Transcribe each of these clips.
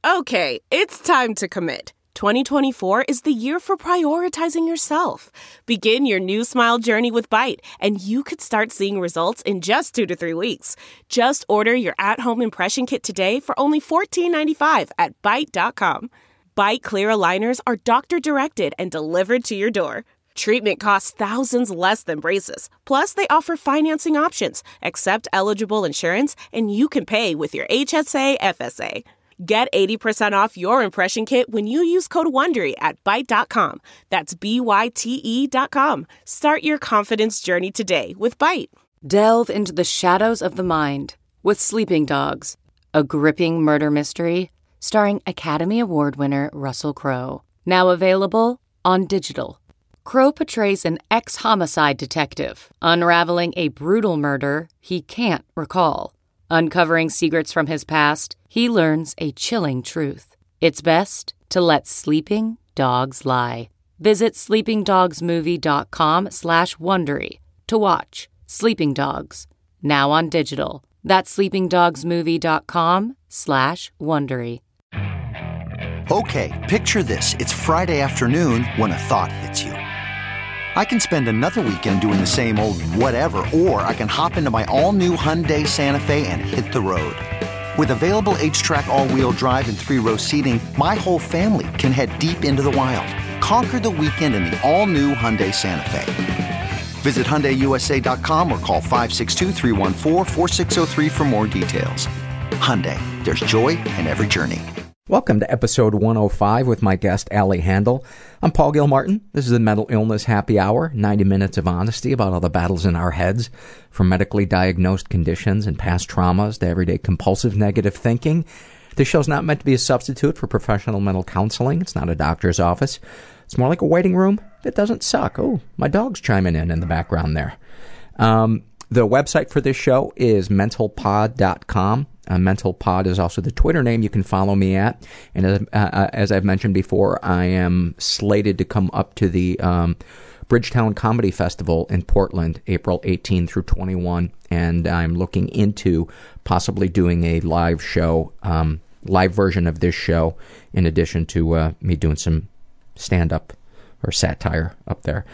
Okay, it's time to commit. 2024 is the year for prioritizing yourself. Begin your new smile journey with Byte, and you could start seeing results in just 2 to 3 weeks. Just order your at-home impression kit today for only $14.95 at Byte.com. Byte Clear aligners are doctor-directed and delivered to your door. Treatment costs thousands less than braces. Plus, they offer financing options, accept eligible insurance, and you can pay with your HSA, FSA. Get 80% off your impression kit when you use code WONDERY at Byte.com. That's BYTE.com. Start your confidence journey today with Byte. Delve into the shadows of the mind with Sleeping Dogs, a gripping murder mystery starring Academy Award winner Russell Crowe. Now available on digital. Crowe portrays an ex-homicide detective unraveling a brutal murder he can't recall. Uncovering secrets from his past, he learns a chilling truth. It's best to let sleeping dogs lie. Visit sleepingdogsmovie.com/Wondery to watch Sleeping Dogs, now on digital. That's sleepingdogsmovie.com/Wondery. Okay, picture this. It's Friday afternoon when a thought hits you. I can spend another weekend doing the same old whatever, or I can hop into my all-new Hyundai Santa Fe and hit the road. With available H-Track all-wheel drive and 3-row seating, my whole family can head deep into the wild. Conquer the weekend in the all-new Hyundai Santa Fe. Visit HyundaiUSA.com or call 562-314-4603 for more details. Hyundai, there's joy in every journey. Welcome to episode 105 with my guest, Allie Handel. I'm Paul Gilmartin. This is the Mental Illness Happy Hour, 90 minutes of honesty about all the battles in our heads, from medically diagnosed conditions and past traumas to everyday compulsive negative thinking. This show's not meant to be a substitute for professional mental counseling. It's not a doctor's office. It's more like a waiting room that doesn't suck. Oh, my dog's chiming in the background there. The website for this show is mentalpod.com. MentalPod is also the Twitter name you can follow me at. And as I've mentioned before, I am slated to come up to the Bridgetown Comedy Festival in Portland, April 18 through 21. And I'm looking into possibly doing a live show, live version of this show, in addition to me doing some stand-up or satire up there.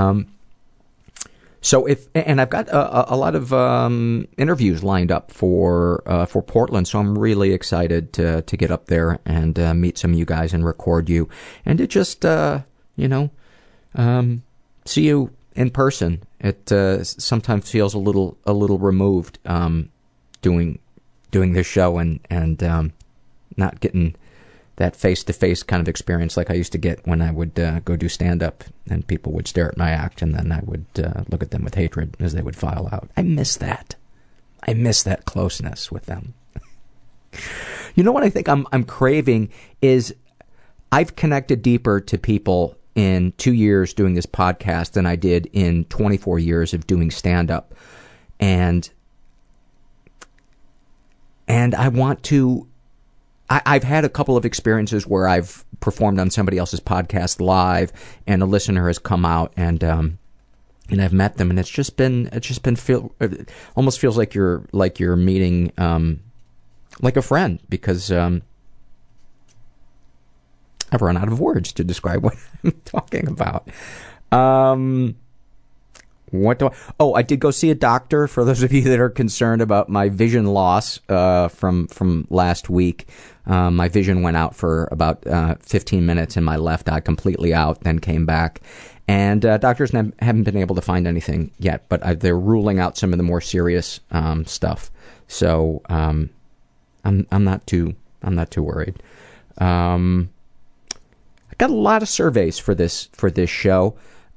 So and I've got a lot of interviews lined up for Portland, so I'm really excited to get up there and meet some of you guys and record you, and to just see you in person. It sometimes feels a little removed doing this show and not getting that face-to-face kind of experience like I used to get when I would go do stand-up and people would stare at my act and then I would look at them with hatred as they would file out. I miss that. I miss that closeness with them. You know what I think I'm craving is I've connected deeper to people in 2 years doing this podcast than I did in 24 years of doing stand-up. And I want to... I've had a couple of experiences where I've performed on somebody else's podcast live, and a listener has come out and I've met them, and it almost feels like you're meeting like a friend, because I've run out of words to describe what I'm talking about. I did go see a doctor, for those of you that are concerned about my vision loss from last week. My vision went out for about 15 minutes in my left eye, completely out, then came back. And doctors haven't been able to find anything yet, but they're ruling out some of the more serious stuff. So I'm not too worried. I got a lot of surveys for this show.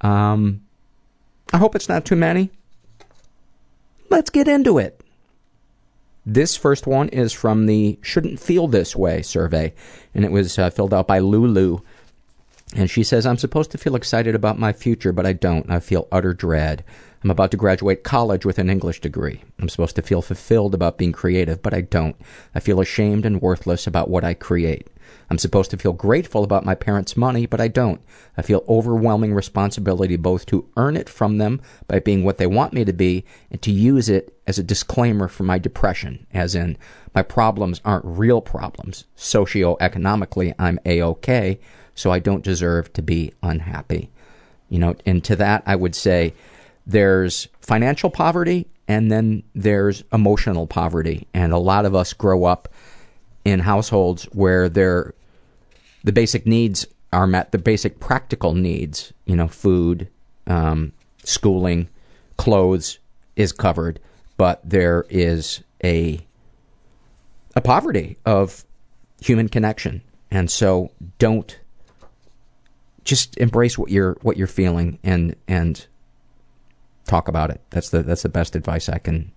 I hope it's not too many. Let's get into it. This first one is from the Shouldn't Feel This Way survey, and it was filled out by Lulu. And she says, I'm supposed to feel excited about my future, but I don't. I feel utter dread. I'm about to graduate college with an English degree. I'm supposed to feel fulfilled about being creative, but I don't. I feel ashamed and worthless about what I create. I'm supposed to feel grateful about my parents' money, but I don't. I feel overwhelming responsibility both to earn it from them by being what they want me to be and to use it as a disclaimer for my depression, as in, my problems aren't real problems. Socioeconomically, I'm A-okay, so I don't deserve to be unhappy. You know, and to that I would say there's financial poverty and then there's emotional poverty. And a lot of us grow up in households where the basic needs are met, the basic practical needs, you know, food, schooling, clothes is covered, but there is a poverty of human connection. And so don't just embrace what you're feeling and talk about it. That's the best advice I can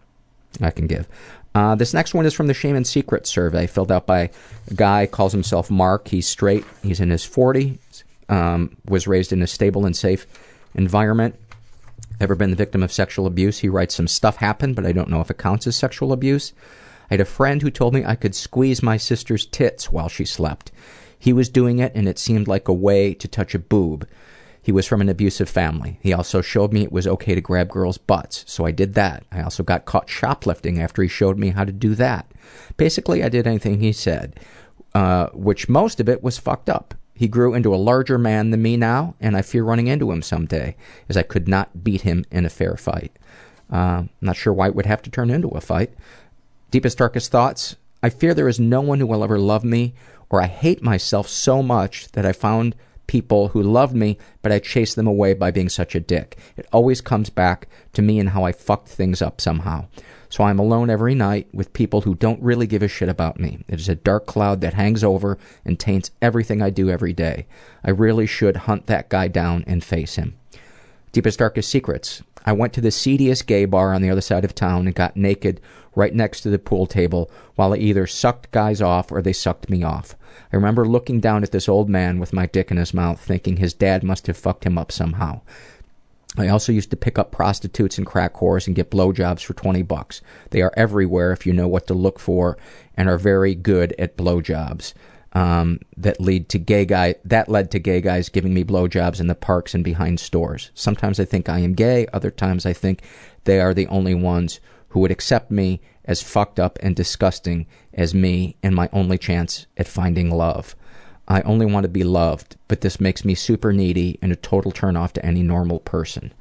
give. This next one is from the Shame and Secret survey, filled out by a guy, calls himself Mark. He's straight. He's in his 40s. Was raised in a stable and safe environment. Ever been the victim of sexual abuse? He writes, some stuff happened, but I don't know if it counts as sexual abuse. I had a friend who told me I could squeeze my sister's tits while she slept. He was doing it, and it seemed like a way to touch a boob. He was from an abusive family. He also showed me it was okay to grab girls' butts, so I did that. I also got caught shoplifting after he showed me how to do that. Basically, I did anything he said, which most of it was fucked up. He grew into a larger man than me now, and I fear running into him someday, as I could not beat him in a fair fight. Not sure why it would have to turn into a fight. Deepest, darkest thoughts? I fear there is no one who will ever love me, or I hate myself so much that I found people who loved me, but I chased them away by being such a dick. It always comes back to me and how I fucked things up somehow. So I'm alone every night with people who don't really give a shit about me. It is a dark cloud that hangs over and taints everything I do every day. I really should hunt that guy down and face him. Deepest, darkest secrets. I went to the seediest gay bar on the other side of town and got naked right next to the pool table while I either sucked guys off or they sucked me off. I remember looking down at this old man with my dick in his mouth, thinking his dad must have fucked him up somehow. I also used to pick up prostitutes and crack whores and get blowjobs for $20. They are everywhere if you know what to look for, and are very good at blowjobs. That led to gay guys giving me blowjobs in the parks and behind stores. Sometimes I think I am gay, other times I think they are the only ones who would accept me as fucked up and disgusting as me, and my only chance at finding love. I only want to be loved, but this makes me super needy and a total turn-off to any normal person.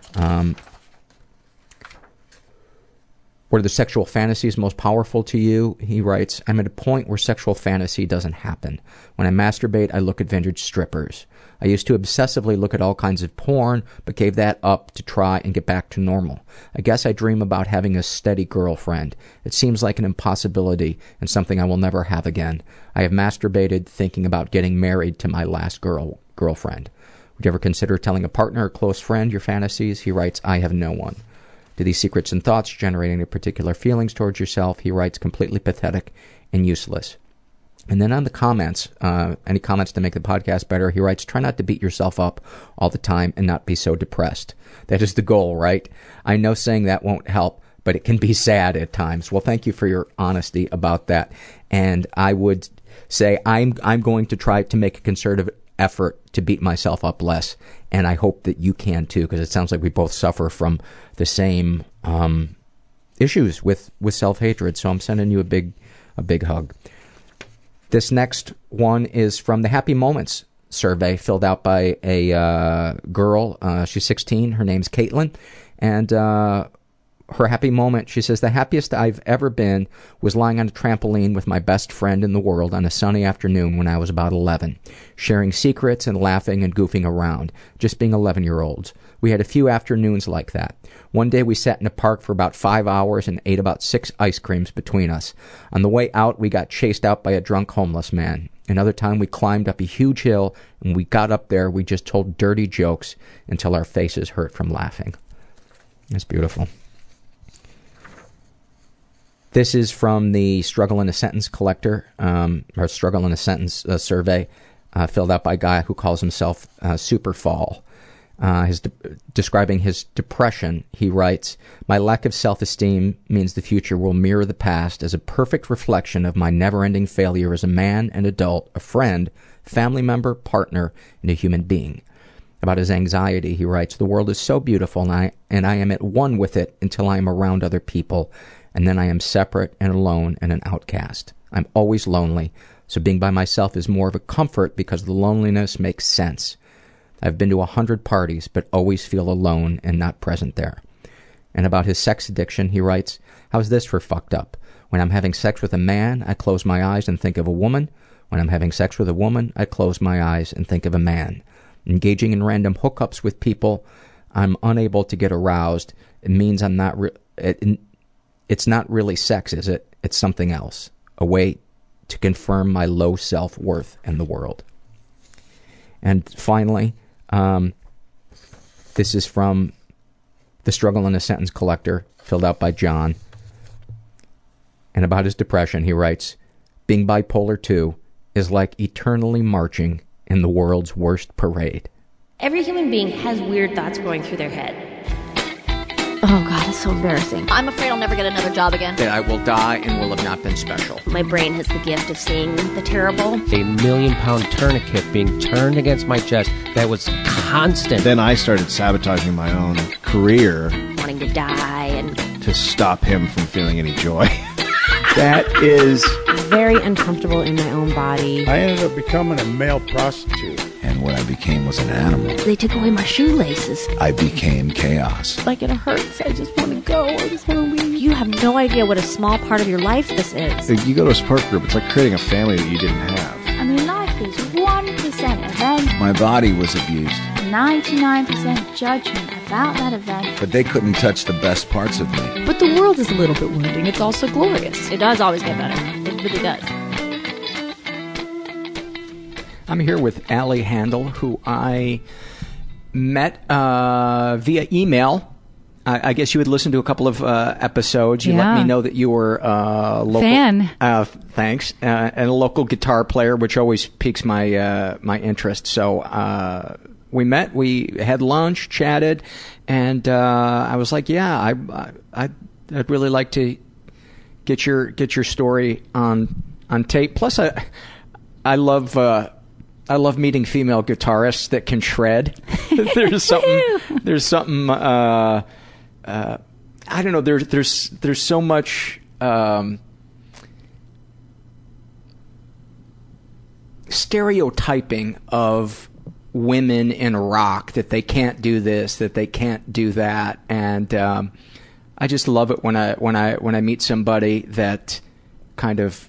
What are the sexual fantasies most powerful to you? He writes, I'm at a point where sexual fantasy doesn't happen. When I masturbate, I look at vintage strippers. I used to obsessively look at all kinds of porn, but gave that up to try and get back to normal. I guess I dream about having a steady girlfriend. It seems like an impossibility and something I will never have again. I have masturbated thinking about getting married to my last girlfriend. Would you ever consider telling a partner or close friend your fantasies? He writes, I have no one. Do these secrets and thoughts generate any particular feelings towards yourself? He writes, completely pathetic and useless. And then on the comments, any comments to make the podcast better, he writes, try not to beat yourself up all the time and not be so depressed. That is the goal, right? I know saying that won't help, but it can be sad at times. Well, thank you for your honesty about that. And I would say I'm going to try to make a concerted effort to beat myself up less, and I hope that you can too, because it sounds like we both suffer from the same issues with self-hatred. So I'm sending you a big hug. This next one is from the Happy Moments survey, filled out by a girl. She's 16. Her name's Caitlin, and her happy moment, she says, the happiest I've ever been was lying on a trampoline with my best friend in the world on a sunny afternoon when I was about 11, sharing secrets and laughing and goofing around, just being 11-year-olds. We had a few afternoons like that. One day we sat in a park for about 5 hours and ate about 6 ice creams between us. On the way out, we got chased out by a drunk homeless man. Another time we climbed up a huge hill, and we got up there, we just told dirty jokes until our faces hurt from laughing. That's beautiful. This is from the Struggle in a Sentence Collector, or Struggle in a Sentence survey, filled out by a guy who calls himself Superfall. Describing his depression, he writes, "My lack of self-esteem means the future will mirror the past as a perfect reflection of my never-ending failure as a man, an adult, a friend, family member, partner, and a human being." About his anxiety, he writes, "The world is so beautiful and I am at one with it until I am around other people, and then I am separate and alone and an outcast. I'm always lonely, so being by myself is more of a comfort because the loneliness makes sense. I've been to 100 parties, but always feel alone and not present there." And about his sex addiction, he writes, "How's this for fucked up? When I'm having sex with a man, I close my eyes and think of a woman. When I'm having sex with a woman, I close my eyes and think of a man. Engaging in random hookups with people, I'm unable to get aroused. It means I'm not... it's not really sex, is it? It's something else. A way to confirm my low self-worth in the world." And finally, this is from The Struggle in a Sentence Collector, filled out by John. And about his depression, he writes, "Being bipolar 2 is like eternally marching in the world's worst parade." Every human being has weird thoughts going through their head. Oh God, it's so embarrassing. I'm afraid I'll never get another job again. That I will die and will have not been special. My brain has the gift of seeing the terrible. A million-pound tourniquet being turned against my chest that was constant. Then I started sabotaging my own career. Wanting to die and... to stop him from feeling any joy. That is... very uncomfortable in my own body. I ended up becoming a male prostitute. And what I became was an animal. They took away my shoelaces. I became chaos. Like, it hurts. I just want to go. I just want to leave. You have no idea what a small part of your life this is. You go to a support group, it's like creating a family that you didn't have. I mean, life is 1% event. My body was abused. 99% judgment about that event. But they couldn't touch the best parts of me. But the world is a little bit wounding. It's also glorious. It does always get better. It really does. I'm here with Allie Handel, who I met via email. I guess you had listened to a couple of episodes. You let me know that you were a local fan. Thanks, and a local guitar player, which always piques my my interest. So we met, we had lunch, chatted, and I was like, "Yeah, I'd really like to get your story on tape." Plus, I love meeting female guitarists that can shred. There's something. I don't know. There's so much stereotyping of women in rock, that they can't do this, that they can't do that, and I just love it when I meet somebody that kind of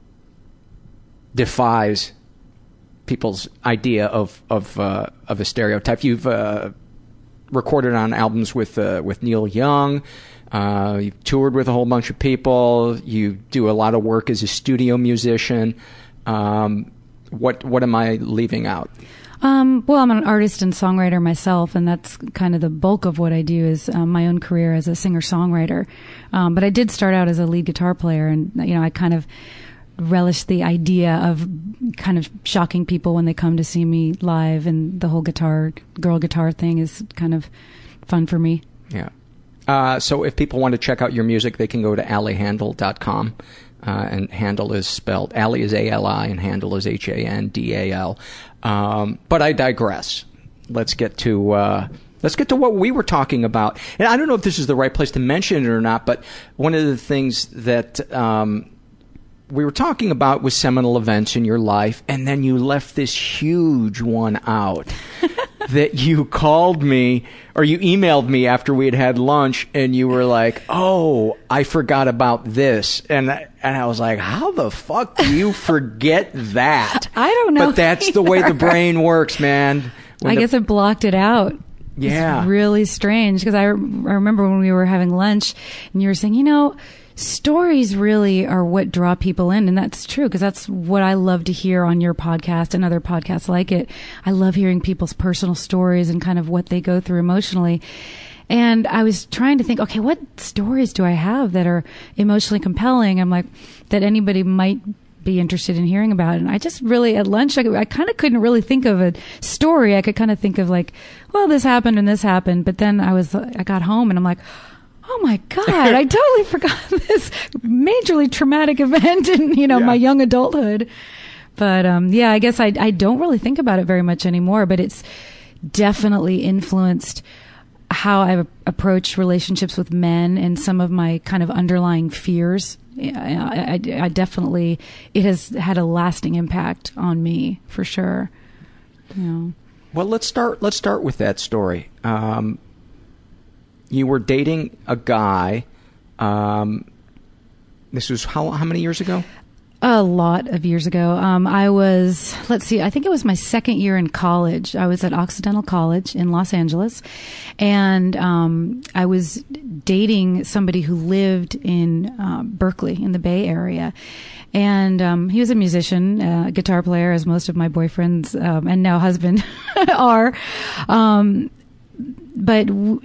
defies people's idea of a stereotype. You've recorded on albums with Neil Young. You've toured with a whole bunch of people. You do a lot of work as a studio musician. What am I leaving out? Well, I'm an artist and songwriter myself, and that's kind of the bulk of what I do is my own career as a singer-songwriter. But I did start out as a lead guitar player, and I kind of relish the idea of kind of shocking people when they come to see me live, and the whole girl guitar thing is kind of fun for me. Yeah. So if people want to check out your music, they can go to alliehandel.com. And Handel is spelled, Allie is A-L-I and Handel is H-A-N-D-A-L. But I digress. Let's get to what we were talking about. And I don't know if this is the right place to mention it or not, but one of the things that we were talking about was seminal events in your life, and then you left this huge one out. That you called me, or you emailed me after we had lunch, and you were like, "Oh, I forgot about this," and I was like, "How the fuck do you forget that?" I don't know. But that's the way the brain works, man. I guess it blocked it out. Yeah, it's really strange because I remember when we were having lunch, and you were saying, stories really are what draw people in, and that's true because that's what I love to hear on your podcast and other podcasts like it. I love hearing people's personal stories and kind of what they go through emotionally. And I was trying to think, okay, what stories do I have that are emotionally compelling? I'm like, that anybody might be interested in hearing about it. And I just really, at lunch, I kind of couldn't really think of a story. I could kind of think of like, well, this happened and this happened. But then I got home and I'm like, oh my God, I totally forgot this majorly traumatic event in, my young adulthood. But, I guess I don't really think about it very much anymore, but it's definitely influenced how I've approached relationships with men and some of my kind of underlying fears. I definitely, it has had a lasting impact on me for sure. Well, let's start with that story. You were dating a guy. This was how many years ago? A lot of years ago. I was, I think it was my second year in college. I was at Occidental College in Los Angeles, and I was dating somebody who lived in Berkeley in the Bay Area. And he was a musician, a guitar player, as most of my boyfriends and now husband are. But,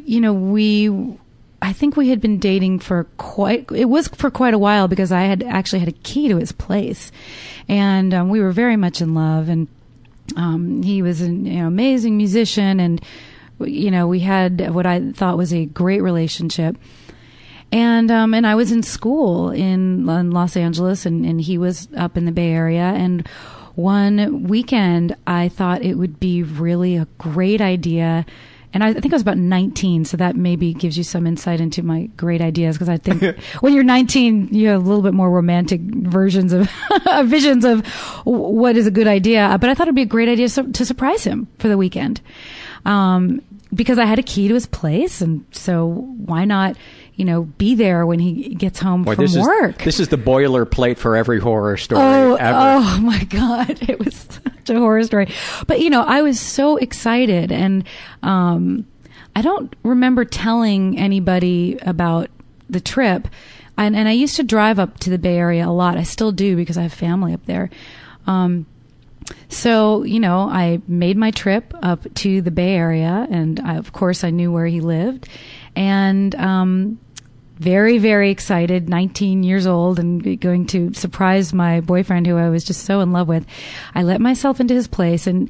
I think we had been dating for quite a while, because I had actually had a key to his place, and we were very much in love. And he was an amazing musician, and we had what I thought was a great relationship. And I was in school in Los Angeles, and he was up in the Bay Area. And one weekend, I thought it would be really a great idea. And I think I was about 19, so that maybe gives you some insight into my great ideas, because I think when you're 19, you have a little bit more romantic versions of visions of what is a good idea. But I thought it'd be a great idea to surprise him for the weekend, because I had a key to his place, and so why not, be there when he gets home from work. This is the boilerplate for every horror story ever. Oh my God. It was such a horror story. But, I was so excited, and I don't remember telling anybody about the trip. And I used to drive up to the Bay Area a lot. I still do, because I have family up there. So, I made my trip up to the Bay Area, and of course I knew where he lived, and very, very excited, 19 years old, and going to surprise my boyfriend, who I was just so in love with. I let myself into his place, and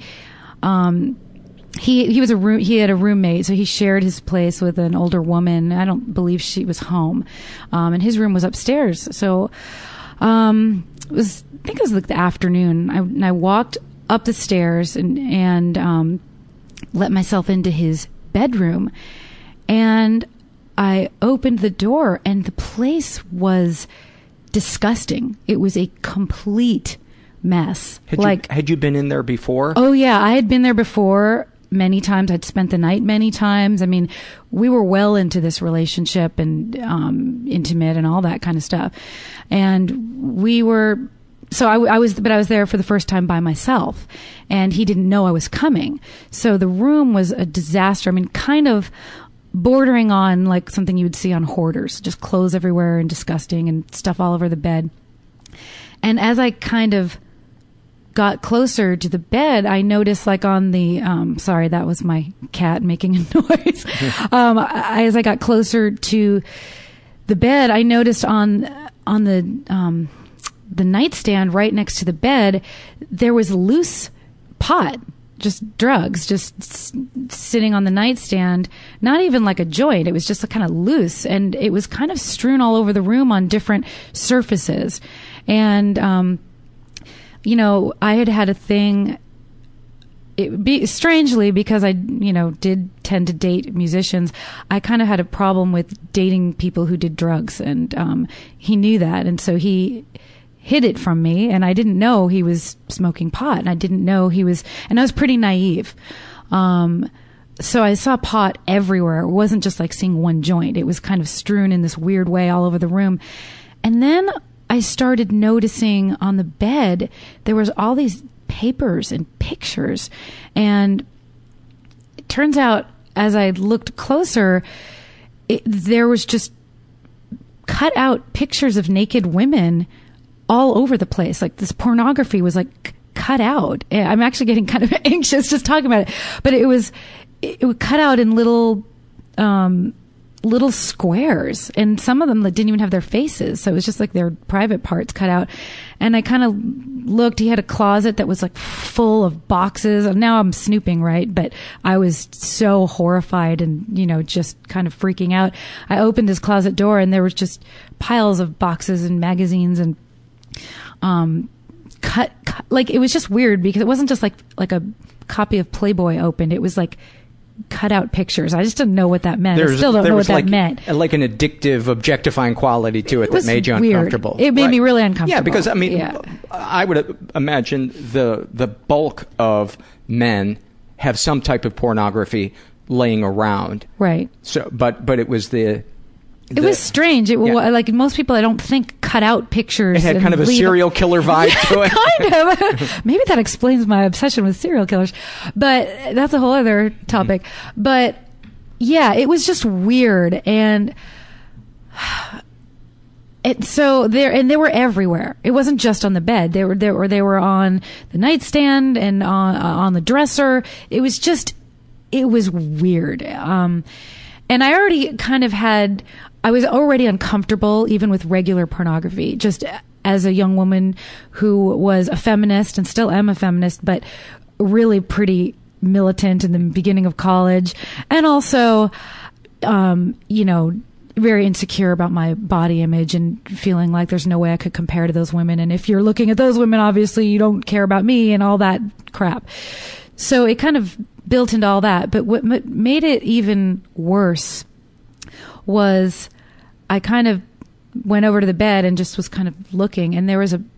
he had a roommate, so he shared his place with an older woman. I don't believe she was home, and his room was upstairs. So I think it was like the afternoon. I walked up the stairs and let myself into his bedroom, and I opened the door, and the place was disgusting. It was a complete mess. Had you been in there before? Oh yeah, I had been there before many times. I'd spent the night many times. I mean, we were well into this relationship and intimate and all that kind of stuff. And we were, so I was there for the first time by myself, and he didn't know I was coming. So the room was a disaster. I mean, kind of bordering on like something you would see on Hoarders, just clothes everywhere and disgusting and stuff all over the bed. And as I kind of got closer to the bed, I noticed like on the, sorry, that was my cat making a noise. As I got closer to the bed, I noticed on the nightstand right next to the bed, there was loose pot, just drugs, just sitting on the nightstand, not even like a joint. It was just kind of loose, and it was kind of strewn all over the room on different surfaces. And, I had a thing, strangely, because I, did tend to date musicians, I kind of had a problem with dating people who did drugs, and he knew that, and so he hid it from me, and I didn't know he was smoking pot, and I didn't know and I was pretty naive. So I saw pot everywhere. It wasn't just like seeing one joint. It was kind of strewn in this weird way all over the room. And then I started noticing on the bed, there was all these papers and pictures. And it turns out, as I looked closer, there was just cut out pictures of naked women all over the place. Like this pornography was like cut out. I'm actually getting kind of anxious just talking about it, but it was cut out in little, little squares, and some of them didn't even have their faces, so it was just like their private parts cut out. And I kind of looked. He had a closet that was like full of boxes. Now I'm snooping, right? But I was so horrified and, just kind of freaking out. I opened his closet door, and there was just piles of boxes and magazines and cut like, it was just weird because it wasn't just like a copy of Playboy opened. It was like cut out pictures. I just didn't know what that meant. I still don't know what that meant. Like an addictive, objectifying quality to it that made you uncomfortable. It made me really uncomfortable. Yeah, because I would imagine the bulk of men have some type of pornography laying around. Right. So, but it was it was strange. Like most people, I don't think cut out pictures. It had kind of a serial killer vibe to it. Kind of. Maybe that explains my obsession with serial killers. But that's a whole other topic. Mm-hmm. But yeah, it was just weird. And so they were everywhere. It wasn't just on the bed. They were on the nightstand and on the dresser. It was weird. And I already kind of I was already uncomfortable even with regular pornography, just as a young woman who was a feminist and still am a feminist, but really pretty militant in the beginning of college. And also, very insecure about my body image and feeling like there's no way I could compare to those women. And if you're looking at those women, obviously you don't care about me and all that crap. So it kind of built into all that. But what made it even worse was I kind of went over to the bed and just was kind of looking, and there was a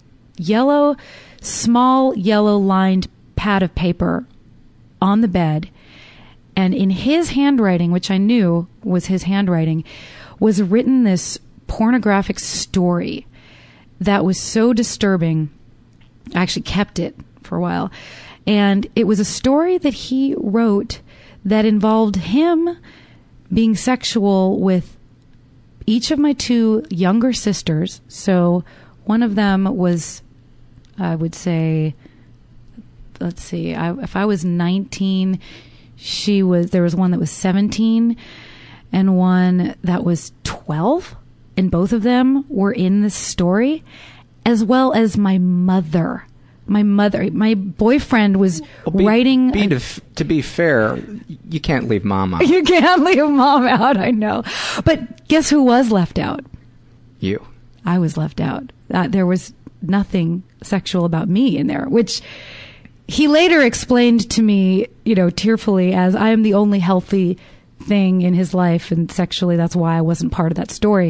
small yellow lined pad of paper on the bed, and in his handwriting, which I knew was his handwriting, was written this pornographic story that was so disturbing. I actually kept it for a while. And it was a story that he wrote that involved him being sexual with each of my two younger sisters. So one of them was, I would say, let's see, if I was 19, there was one that was 17 and one that was 12. And both of them were in this story, as well as my mother. My boyfriend was writing. To be fair, you can't leave mom out. You can't leave mom out, I know. But guess who was left out? You. I was left out. There was nothing sexual about me in there, which he later explained to me, tearfully, as I am the only healthy thing in his life, and sexually that's why I wasn't part of that story.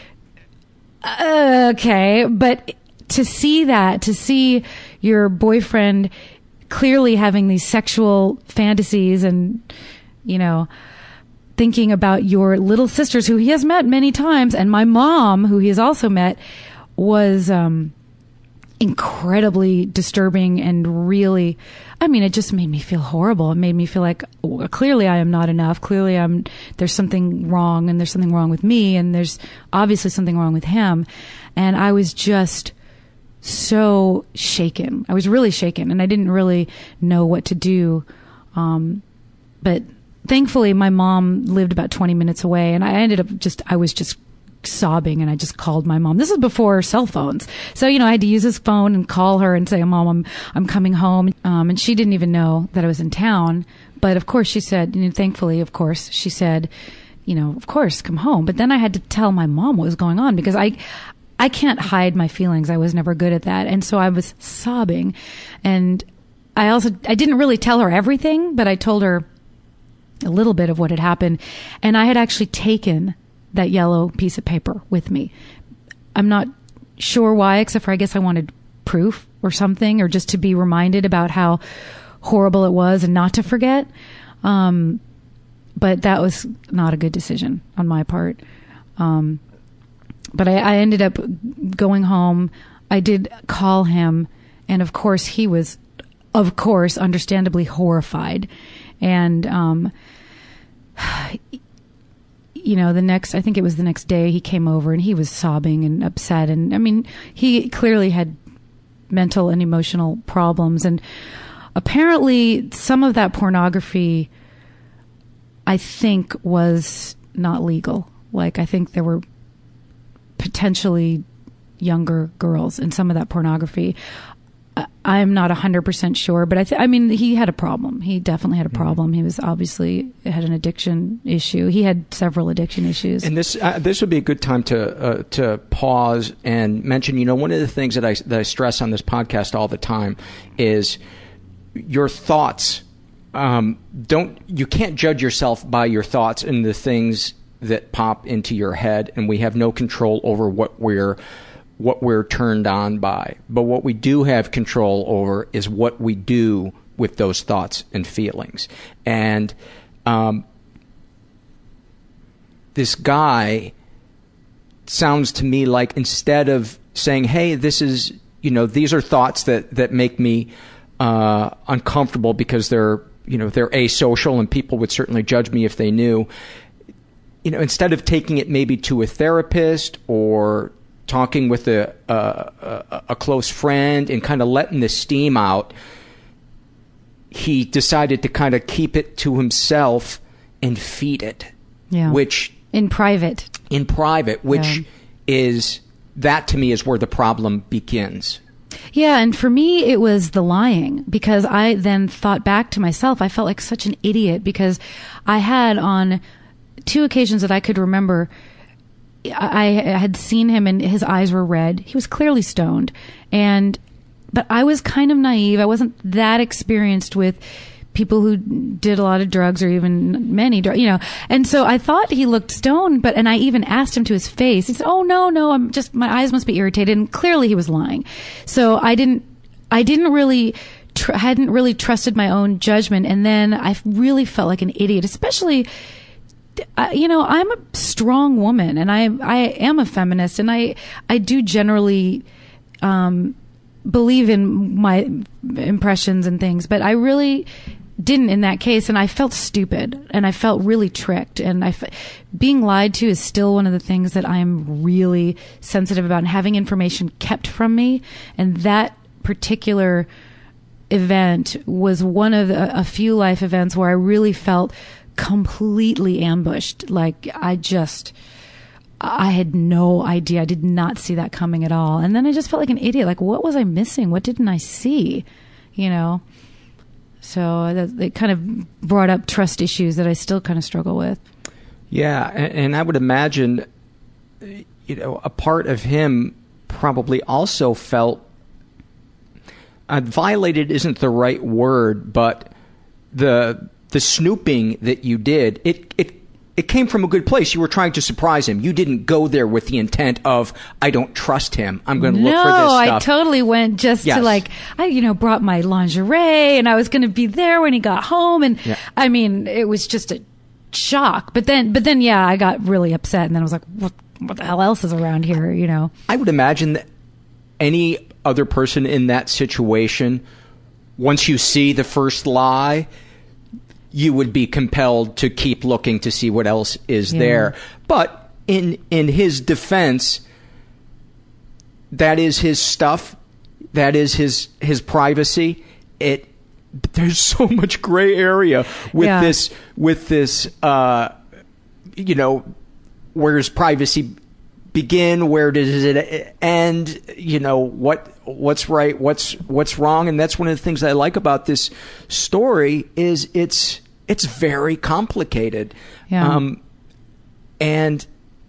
Okay, but to see your boyfriend clearly having these sexual fantasies and, thinking about your little sisters who he has met many times, and my mom, who he has also met, was incredibly disturbing and really, it just made me feel horrible. It made me feel like, clearly I am not enough. Clearly there's something wrong, and there's something wrong with me, and there's obviously something wrong with him. And I was just so shaken. I was really shaken, and I didn't really know what to do. But thankfully my mom lived about 20 minutes away, and I was just sobbing, and I just called my mom. This was before cell phones. So, I had to use his phone and call her and say, Mom, I'm coming home. And she didn't even know that I was in town. But of course she said, thankfully, of course, she said, of course, come home. But then I had to tell my mom what was going on, because I can't hide my feelings. I was never good at that. And so I was sobbing. And I didn't really tell her everything, but I told her a little bit of what had happened. And I had actually taken that yellow piece of paper with me. I'm not sure why, except for I guess I wanted proof or something, or just to be reminded about how horrible it was and not to forget. But that was not a good decision on my part. But I ended up going home. I did call him, and of course he was, understandably horrified. And, I think it was the next day, he came over and he was sobbing and upset. And he clearly had mental and emotional problems. And apparently some of that pornography, I think, was not legal. Like, I think there were potentially younger girls in some of that pornography. I'm not 100% sure, but I mean, he had a problem. He definitely had a problem. He was obviously had an addiction issue. He had several addiction issues. And this would be a good time to pause and mention, you know, one of the things that I stress on this podcast all the time is your thoughts. You can't judge yourself by your thoughts and the things that pop into your head, and we have no control over what we're turned on by. But what we do have control over is what we do with those thoughts and feelings. And this guy sounds to me like, instead of saying, hey, this is, you know, these are thoughts that make me uncomfortable because they're asocial and people would certainly judge me if they knew, you know, instead of taking it maybe to a therapist or talking with a close friend and kind of letting the steam out, he decided to kind of keep it to himself and feed it. Yeah. Which in private, which is, that to me is where the problem begins. Yeah, and for me, it was the lying, because I then thought back to myself. I felt like such an idiot because I had, on 2 occasions that I could remember, I had seen him and his eyes were red. He was clearly stoned. But I was kind of naive. I wasn't that experienced with people who did a lot of drugs or even many drugs, you know. And so I thought he looked stoned, and I even asked him to his face. He said, oh, no, my eyes must be irritated. And clearly he was lying. So I hadn't really trusted my own judgment. And then I really felt like an idiot, especially, you know, I'm a strong woman and I am a feminist, and I do generally, believe in my impressions and things, but I really didn't in that case, and I felt stupid and I felt really tricked, and being lied to is still one of the things that I'm really sensitive about, and having information kept from me. And that particular event was one of a few life events where I really felt completely ambushed. Like I had no idea. I did not see that coming at all. And then I just felt like an idiot. Like, what was I missing? What didn't I see? You know? So it kind of brought up trust issues that I still kind of struggle with. Yeah, and I would imagine, you know, a part of him probably also felt violated isn't the right word, but the snooping that you did, it came from a good place. You were trying to surprise him. You didn't go there with the intent of, I don't trust him, I'm going to look for this stuff. No, I totally went just to, like, I brought my lingerie and I was going to be there when he got home. And I mean, it was just a shock. But then, yeah, I got really upset, and then I was like, what the hell else is around here, you know? I would imagine that any other person in that situation, once you see the first lie, you would be compelled to keep looking to see what else is there. But in his defense, that is his stuff. That is his privacy. There's so much gray area with this, you know, where does privacy begin? Where does it end? You know, what's right? What's wrong? And that's one of the things I like about this story is it's very complicated. Yeah. And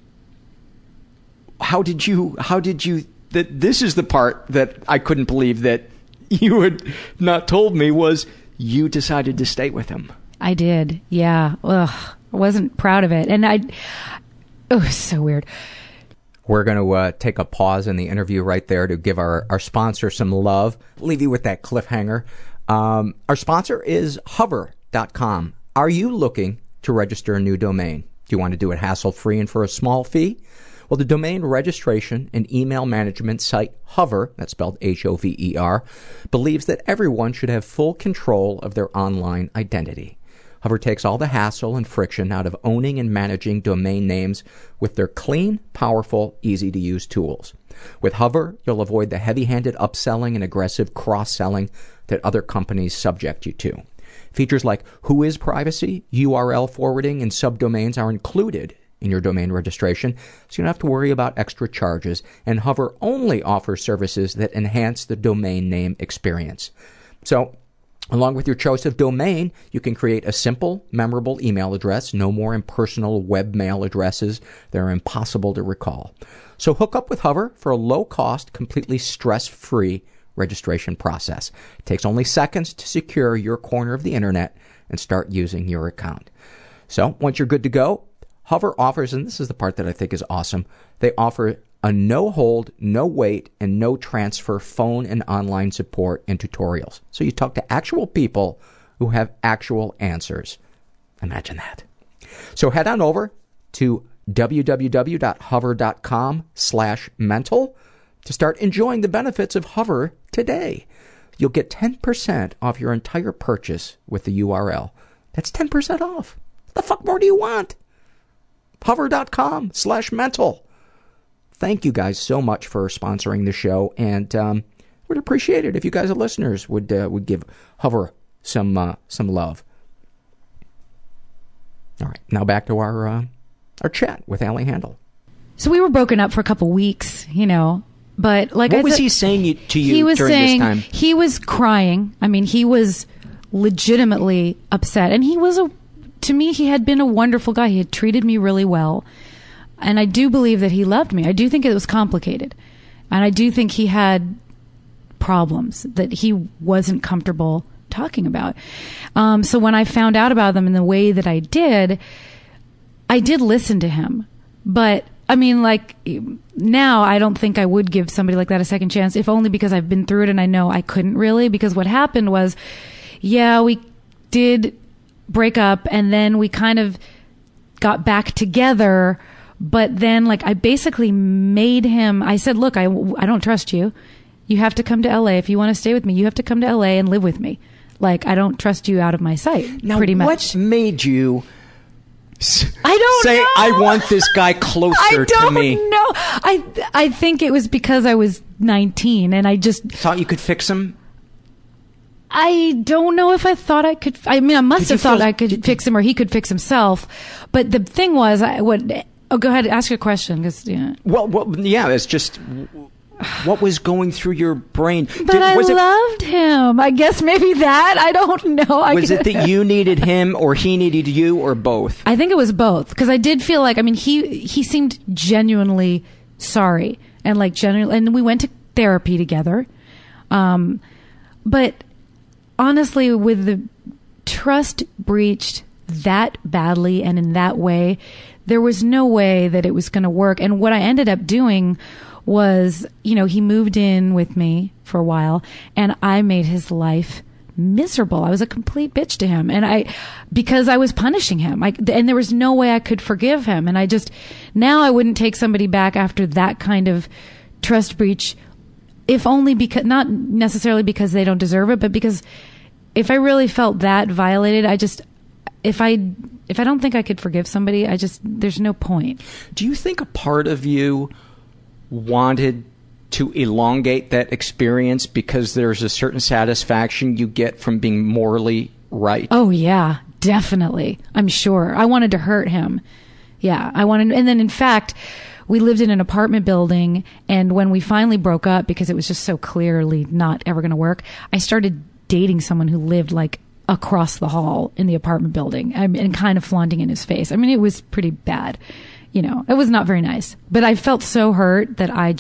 how did you this is the part that I couldn't believe that you had not told me, was you decided to stay with him. I did. Yeah. Ugh. I wasn't proud of it. And it's so weird. We're going to take a pause in the interview right there to give our sponsor some love. Leave you with that cliffhanger. Our sponsor is Hover.com. Are you looking to register a new domain? Do you want to do it hassle-free and for a small fee? Well, the domain registration and email management site Hover, that's spelled Hover, believes that everyone should have full control of their online identity. Hover takes all the hassle and friction out of owning and managing domain names with their clean, powerful, easy-to-use tools. With Hover, you'll avoid the heavy-handed upselling and aggressive cross-selling that other companies subject you to. Features like Whois Privacy, URL forwarding, and subdomains are included in your domain registration, so you don't have to worry about extra charges, and Hover only offers services that enhance the domain name experience. So, along with your choice of domain, you can create a simple, memorable email address. No more impersonal webmail addresses. They're impossible to recall. So hook up with Hover for a low-cost, completely stress-free registration process. It takes only seconds to secure your corner of the internet and start using your account. So once you're good to go, Hover offers, and this is the part that I think is awesome, they offer a no-hold, no-wait, and no-transfer phone and online support and tutorials. So you talk to actual people who have actual answers. Imagine that. So head on over to www.hover.com/mental to start enjoying the benefits of Hover today. You'll get 10% off your entire purchase with the URL. That's 10% off. What the fuck more do you want? Hover.com/mental. Thank you guys so much for sponsoring the show, and would appreciate it if you guys, as listeners, would give Hover some love. All right, now back to our chat with Allie Handel. So we were broken up for a couple weeks, but like what was he saying to you he was during saying, this time? He was crying. I mean, he was legitimately upset, and to me, he had been a wonderful guy. He had treated me really well. And I do believe that he loved me. I do think it was complicated. And I do think he had problems that he wasn't comfortable talking about. So when I found out about them in the way that I did listen to him. But, I mean, like, now I don't think I would give somebody like that a second chance, if only because I've been through it and I know I couldn't really. Because what happened was, we did break up and then we kind of got back together. But then, like, I basically made him, I said, look, I don't trust you. You have to come to LA. If you want to stay with me, you have to come to LA and live with me. Like, I don't trust you out of my sight, now, pretty much. What made you say, know. I want this guy closer to me? I don't know. I think it was because I was 19 and I just... Thought you could fix him? I don't know if I thought I could... I mean, I must have thought I could fix him or he could fix himself. But the thing was, Oh, go ahead. Ask your question. Well, yeah. It's just what was going through your brain. But I loved him. I guess maybe that. I don't know. Was it that you needed him, or he needed you, or both? I think it was both. Because I did feel like, I mean, he seemed genuinely sorry and like genuinely, and we went to therapy together. But honestly, with the trust breached that badly and in that way, there was no way that it was going to work. And what I ended up doing was, he moved in with me for a while and I made his life miserable. I was a complete bitch to him. And because I was punishing him, and there was no way I could forgive him. And now I wouldn't take somebody back after that kind of trust breach, if only because, not necessarily because they don't deserve it, but because if I really felt that violated, if I don't think I could forgive somebody, there's no point. Do you think a part of you wanted to elongate that experience because there's a certain satisfaction you get from being morally right? Oh, yeah, definitely. I'm sure. I wanted to hurt him. Yeah, and then in fact, we lived in an apartment building, and when we finally broke up because it was just so clearly not ever going to work, I started dating someone who lived like across the hall in the apartment building, and kind of flaunting in his face. I mean, it was pretty bad. It was not very nice. But I felt so hurt that I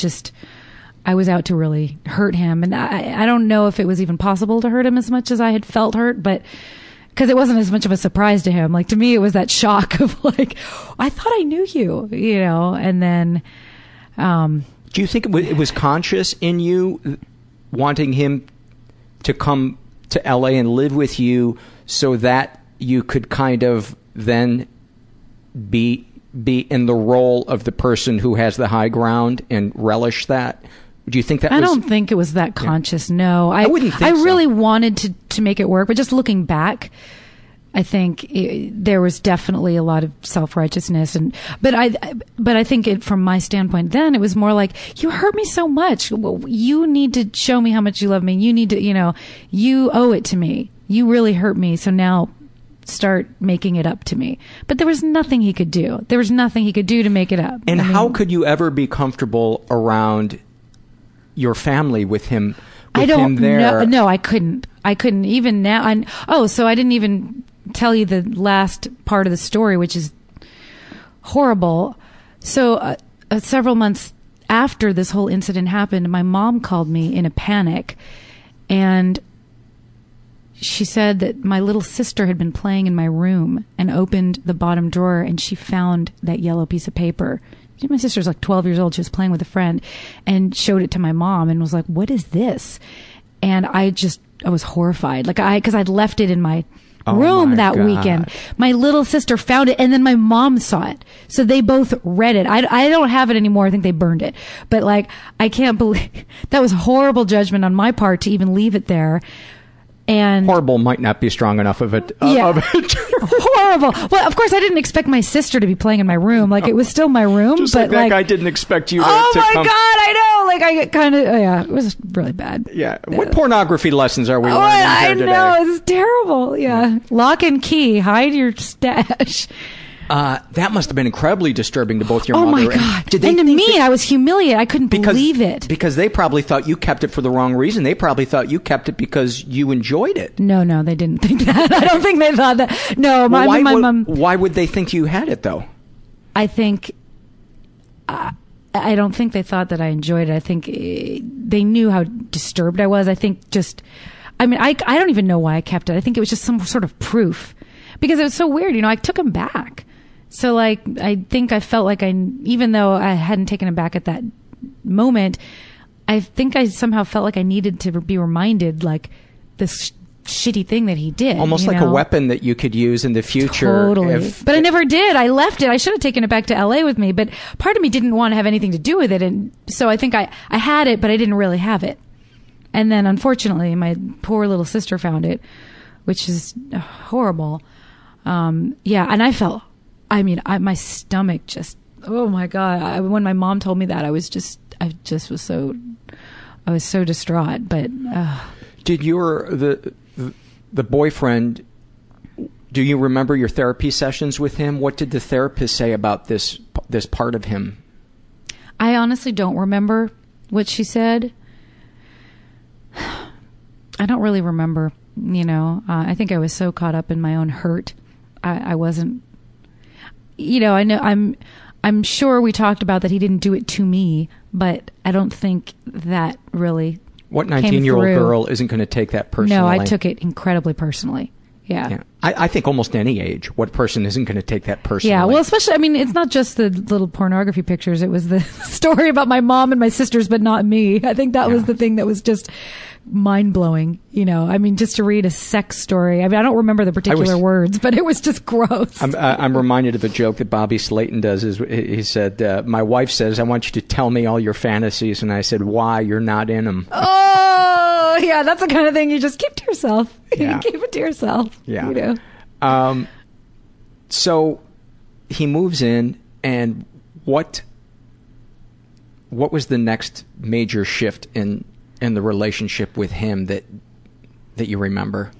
was out to really hurt him. And I don't know if it was even possible to hurt him as much as I had felt hurt, but because it wasn't as much of a surprise to him. Like, to me, it was that shock of like, I thought I knew you, and then... Do you think it was conscious in you wanting him to come to LA and live with you so that you could kind of then be in the role of the person who has the high ground and relish that? Do you think that I don't think it was that conscious. Yeah. No, I wouldn't think I really wanted to make it work, but just looking back, I think there was definitely a lot of self-righteousness, but I think from my standpoint then, it was more like, you hurt me so much. You need to show me how much you love me. You need to, you owe it to me. You really hurt me. So now start making it up to me. But there was nothing he could do. There was nothing he could do to make it up. And how could you ever be comfortable around your family with him? I don't know. No, I couldn't. I couldn't even now. So I didn't even tell you the last part of the story, which is horrible. So several months after this whole incident happened, my mom called me in a panic, and she said that my little sister had been playing in my room and opened the bottom drawer, and she found that yellow piece of paper. My sister's like 12 years old. She was playing with a friend and showed it to my mom and was like, "What is this?" And I was horrified. Because I'd left it in my room that weekend. My little sister found it, and then my mom saw it. So they both read it. I don't have it anymore. I think they burned it. But I can't believe that was horrible judgment on my part to even leave it there. And horrible might not be strong enough of it. Horrible. Well, of course, I didn't expect my sister to be playing in my room. It was still my room. Just but that guy didn't expect you to Oh my come. God, I know. I kind of, it was really bad. Yeah. What pornography lessons are we learning here today? I know, it's terrible. Yeah. Lock and key. Hide your stash. That must have been incredibly disturbing to both your mother. Oh my God. And to me, I was humiliated. I couldn't believe it. Because they probably thought you kept it for the wrong reason. They probably thought you kept it because you enjoyed it. No, they didn't think that. I don't think they thought that. No, my mom. Why would they think you had it, though? I think. I don't think they thought that I enjoyed it. I think they knew how disturbed I was. I think I don't even know why I kept it. I think it was just some sort of proof. Because it was so weird. I took him back. So, I think I felt like even though I hadn't taken him back at that moment, I think I somehow felt like I needed to be reminded, this shitty thing that he did. Almost like a weapon that you could use in the future. Totally. But I never did. I left it. I should have taken it back to LA with me, but part of me didn't want to have anything to do with it. And so I think I had it, but I didn't really have it. And then, unfortunately, my poor little sister found it, which is horrible. And I felt... my stomach just, oh my God. When my mom told me that, I was so distraught. But did the boyfriend, do you remember your therapy sessions with him? What did the therapist say about this part of him? I honestly don't remember what she said. I don't really remember, I think I was so caught up in my own hurt. I wasn't, I know I'm sure we talked about that he didn't do it to me, but I don't think that really. What 19-year-old girl isn't going to take that personally? No, I took it incredibly personally. Yeah. I think almost any age, what person isn't going to take that personally? Yeah, well, especially, it's not just the little pornography pictures. It was the story about my mom and my sisters, but not me. I think that was the thing that was just mind-blowing, just to read a sex story. I don't remember the particular words, but it was just gross. I'm reminded of a joke that Bobby Slayton does. He said, my wife says, "I want you to tell me all your fantasies." And I said, "Why? You're not in them." Oh, yeah, that's the kind of thing you just keep to yourself. Yeah. You keep it to yourself. Yeah. So he moves in, and what was the next major shift in the relationship with him that you remember?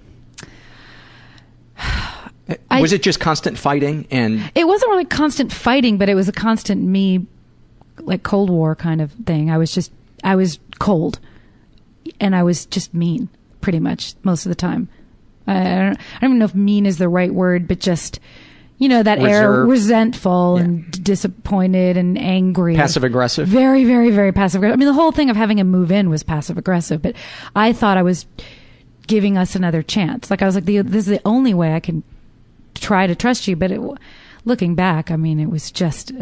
Was it just constant fighting? And it wasn't really constant fighting, but it was a constant Cold War kind of thing. I was cold, and I was just mean pretty much most of the time. I don't even know if mean is the right word, but just, that air, resentful and disappointed and angry. Passive aggressive? Very, very, very passive aggressive. The whole thing of having him move in was passive aggressive, but I thought I was giving us another chance. I was like, this is the only way I can try to trust you. But looking back, it was just,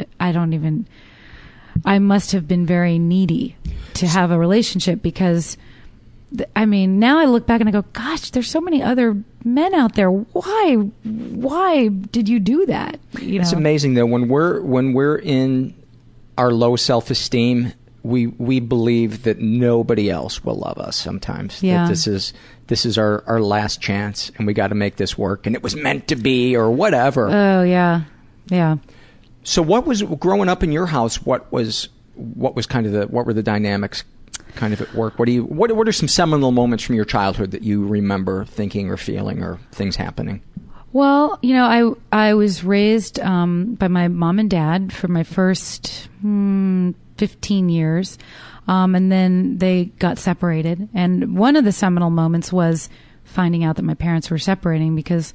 I must have been very needy to have a relationship because... now I look back and I go, gosh, there's so many other men out there. Why did you do that? It's amazing though. When we're in our low self-esteem, we believe that nobody else will love us sometimes. Yeah. That this is our last chance and we got to make this work and it was meant to be or whatever. Oh yeah. Yeah. So what was growing up in your house? What were the dynamics kind of at work? What are some seminal moments from your childhood that you remember thinking or feeling or things happening? Well, I was raised by my mom and dad for my first 15 years. And then they got separated. And one of the seminal moments was finding out that my parents were separating because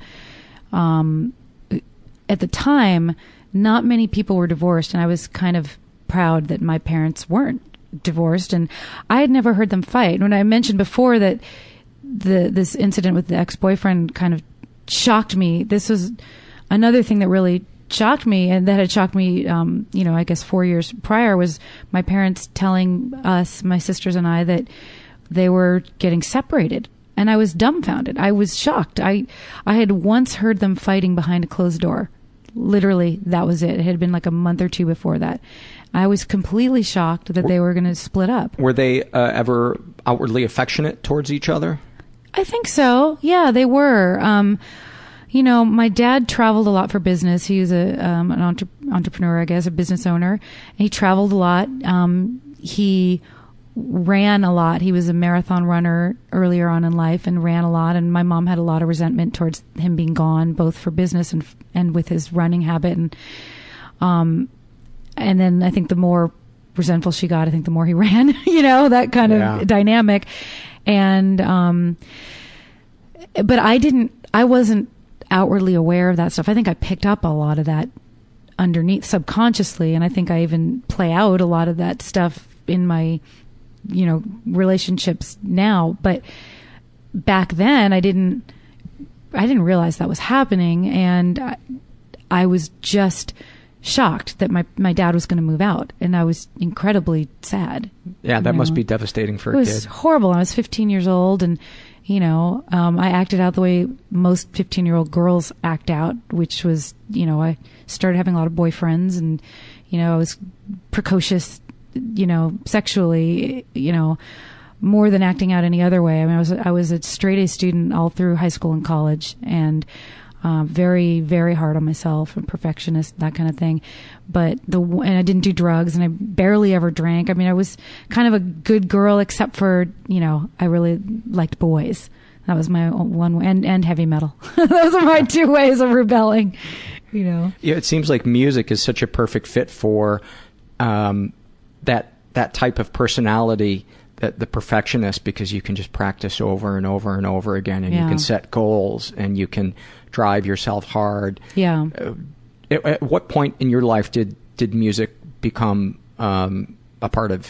at the time, not many people were divorced. And I was kind of proud that my parents weren't divorced. And I had never heard them fight. When I mentioned before that this incident with the ex-boyfriend kind of shocked me, this was another thing that really shocked me, and that had shocked me, I guess 4 years prior, was my parents telling us, my sisters and I, that they were getting separated. And I was dumbfounded. I was shocked. I had once heard them fighting behind a closed door. Literally, that was it. It had been like a month or two before that. I was completely shocked that they were going to split up. Were they ever outwardly affectionate towards each other? I think so. Yeah, they were. My dad traveled a lot for business. He was an entrepreneur, I guess, a business owner. And he traveled a lot. He ran a lot. He was a marathon runner earlier on in life and ran a lot. And my mom had a lot of resentment towards him being gone, both for business and with his running habit. And then I think the more resentful she got, I think the more he ran, that kind of dynamic. And, but I wasn't outwardly aware of that stuff. I think I picked up a lot of that underneath subconsciously. And I think I even play out a lot of that stuff in my, relationships now. But back then I didn't realize that was happening. And I was just shocked that my dad was going to move out, and I was incredibly sad. Yeah, that must be devastating for a kid. It was horrible. I was 15 years old, and I acted out the way most 15-year-old girls act out, which was, I started having a lot of boyfriends, and I was precocious, sexually, more than acting out any other way. I mean, I was a straight A student all through high school and college, and very, very hard on myself, and perfectionist, that kind of thing. But and I didn't do drugs, and I barely ever drank. I mean, I was kind of a good girl, except for, I really liked boys. That was my one way, and heavy metal. Those are my two ways of rebelling, Yeah, it seems like music is such a perfect fit for that type of personality, that the perfectionist, because you can just practice over and over and over again, and you can set goals, and you can drive yourself hard. Yeah. At what point in your life did music become a part of?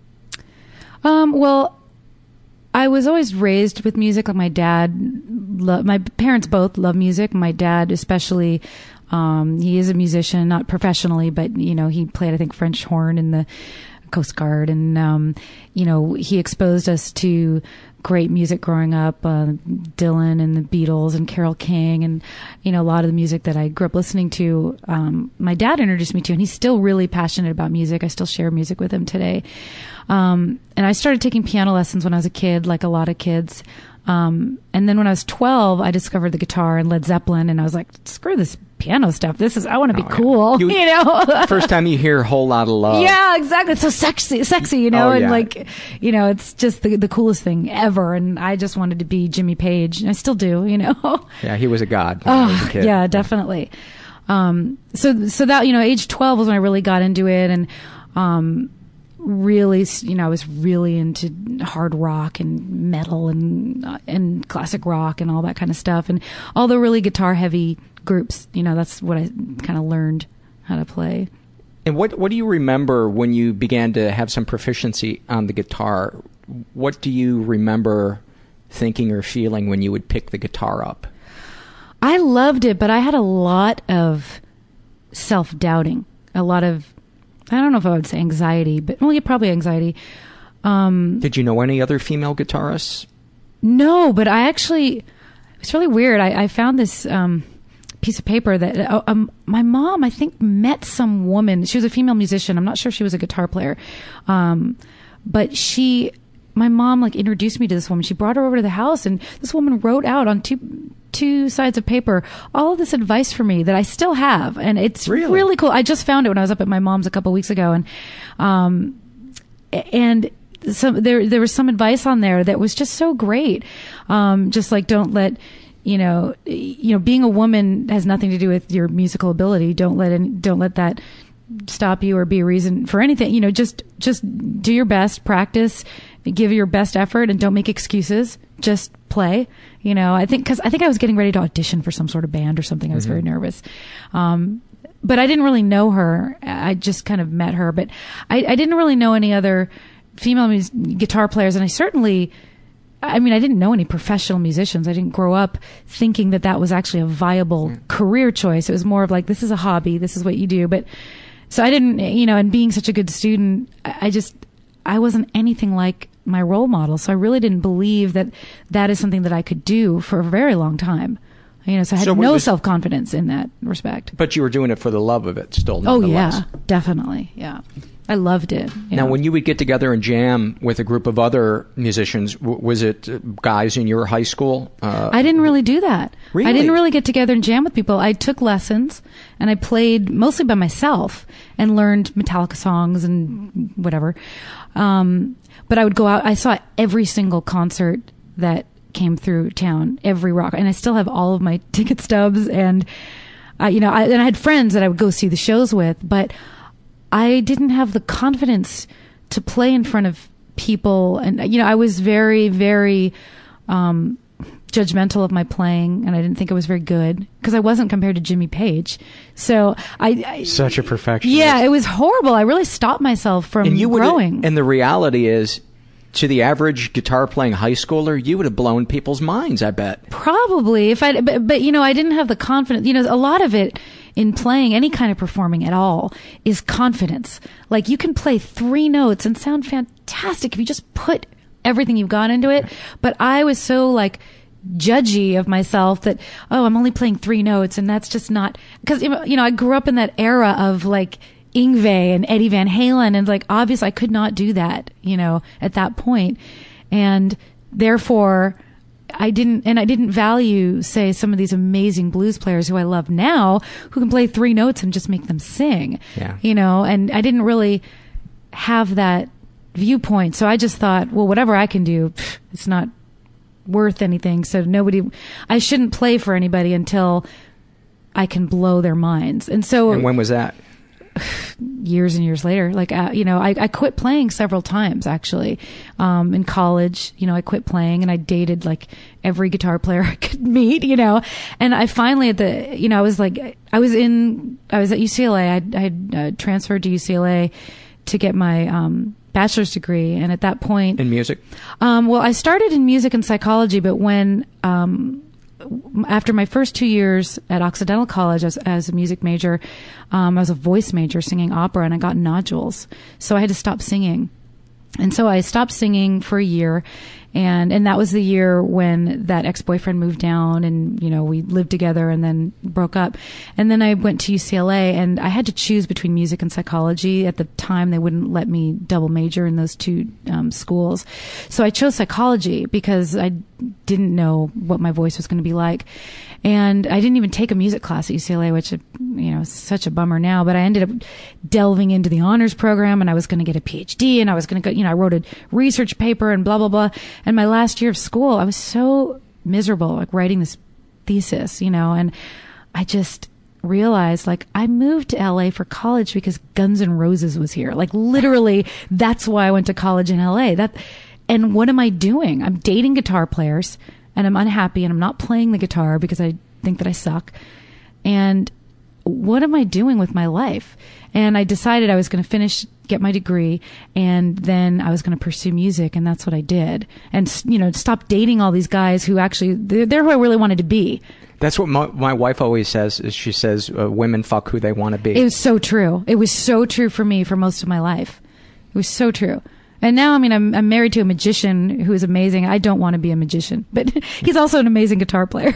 Well, I was always raised with music. Like my parents both love music. My dad especially, he is a musician, not professionally, but he played, I think, French horn in the Coast Guard, and he exposed us to great music growing up, Dylan and the Beatles and Carole King, and a lot of the music that I grew up listening to, my dad introduced me to, and he's still really passionate about music. I still share music with him today. And I started taking piano lessons when I was a kid, like a lot of kids. And then when I was 12, I discovered the guitar and Led Zeppelin, and I was like, screw this piano stuff. I want to be cool, First time you hear Whole Lotta Love. Yeah, exactly. It's so sexy, and it's just the coolest thing ever. And I just wanted to be Jimmy Page, and I still do, Yeah, he was a god when I was a kid. Yeah, definitely. So that, age 12 was when I really got into it, and, really, I was really into hard rock and metal and classic rock and all that kind of stuff, and all the really guitar heavy groups. That's what I kind of learned how to play. And what do you remember when you began to have some proficiency on the guitar? What do you remember thinking or feeling when you would pick the guitar up? I loved it, but I had a lot of self-doubting, a lot of, I don't know if I would say anxiety, but probably anxiety. Did you know any other female guitarists? No, but it's really weird. I found this piece of paper that my mom, I think, met some woman. She was a female musician. I'm not sure if she was a guitar player. But my mom introduced me to this woman. She brought her over to the house, and this woman wrote out on two sides of paper all of this advice for me that I still have, and it's really cool. I just found it when I was up at my mom's a couple weeks ago, and there was some advice on there that was just so great. Just don't let you know, being a woman has nothing to do with your musical ability. Don't let that stop you or be a reason for anything. You know, just do your best, practice, give your best effort, and don't make excuses. Just play. You know, I think I was getting ready to audition for some sort of band or something. I was very nervous. But I didn't really know her. I just kind of met her, but I didn't really know any other female guitar players. And I didn't know any professional musicians. I didn't grow up thinking that was actually a viable career choice. It was more of like, this is a hobby. This is what you do. But so I didn't, you know, and being such a good student, I wasn't anything like my role model. So I really didn't believe that is something that I could do for a very long time. You know, so I had no self-confidence in that respect. But you were doing it for the love of it still, nonetheless. Oh, yeah, definitely. Yeah. I loved it. Now, when you would get together and jam with a group of other musicians, was it guys in your high school? I didn't really do that. Really? I didn't really get together and jam with people. I took lessons, and I played mostly by myself and learned Metallica songs and whatever. But I would go out. I saw every single concert that came through town, every rock, and I still have all of my ticket stubs, and I had friends that I would go see the shows with, but I didn't have the confidence to play in front of people, and you know, I was very, very judgmental of my playing, and I didn't think it was very good because I wasn't compared to Jimmy Page. So I such a perfectionist. Yeah, it was horrible. I really stopped myself from growing. And the reality is, to the average guitar playing high schooler, you would have blown people's minds, I bet. Probably. But you know, I didn't have the confidence. You know, a lot of it in playing any kind of performing at all is confidence. Like, you can play 3 notes and sound fantastic if you just put everything you've got into it. But I was so like judgy of myself that, I'm only playing 3 notes, and that's just not, because, you know, I grew up in that era of like Yngwie and Eddie Van Halen, and like, obviously I could not do that, you know, at that point. And therefore I didn't value, say, some of these amazing blues players who I love now, who can play 3 notes and just make them sing, you know, and I didn't really have that viewpoint. So I just thought, well, whatever I can do, it's not worth anything. So I shouldn't play for anybody until I can blow their minds. And when was that? Years and years later. Like, you know, I quit playing several times, actually. In college, you know, I quit playing, and I dated like every guitar player I could meet, you know. And I finally I was at UCLA. I had transferred to UCLA to get my bachelor's degree. And at that point, in music? Well, I started in music and psychology, but when after my first 2 years at Occidental College as a music major, I was a voice major singing opera, and I got nodules. So I had to stop singing. And so I stopped singing for a year. And that was the year when that ex-boyfriend moved down, and, you know, we lived together and then broke up. And then I went to UCLA, and I had to choose between music and psychology. At the time, they wouldn't let me double major in those 2 schools. So I chose psychology because I didn't know what my voice was going to be like. And I didn't even take a music class at UCLA, which, you know, is such a bummer now. But I ended up delving into the honors program, and I was going to get a PhD, and I was going to go, you know, I wrote a research paper and blah, blah, blah. And my last year of school, I was so miserable, like writing this thesis, you know, and I just realized, like, I moved to LA for college because Guns N' Roses was here. Like, literally, that's why I went to college in LA. And what am I doing? I'm dating guitar players, and I'm unhappy, and I'm not playing the guitar because I think that I suck. And what am I doing with my life? And I decided I was going to get my degree, and then I was going to pursue music, and that's what I did. And, you know, stop dating all these guys who actually, they're who I really wanted to be. That's what my wife always says. Is she says women fuck who they want to be. It was so true. It was so true for me for most of my life. It was so true. And now, I mean, I'm married to a magician who is amazing. I don't want to be a magician, but he's also an amazing guitar player.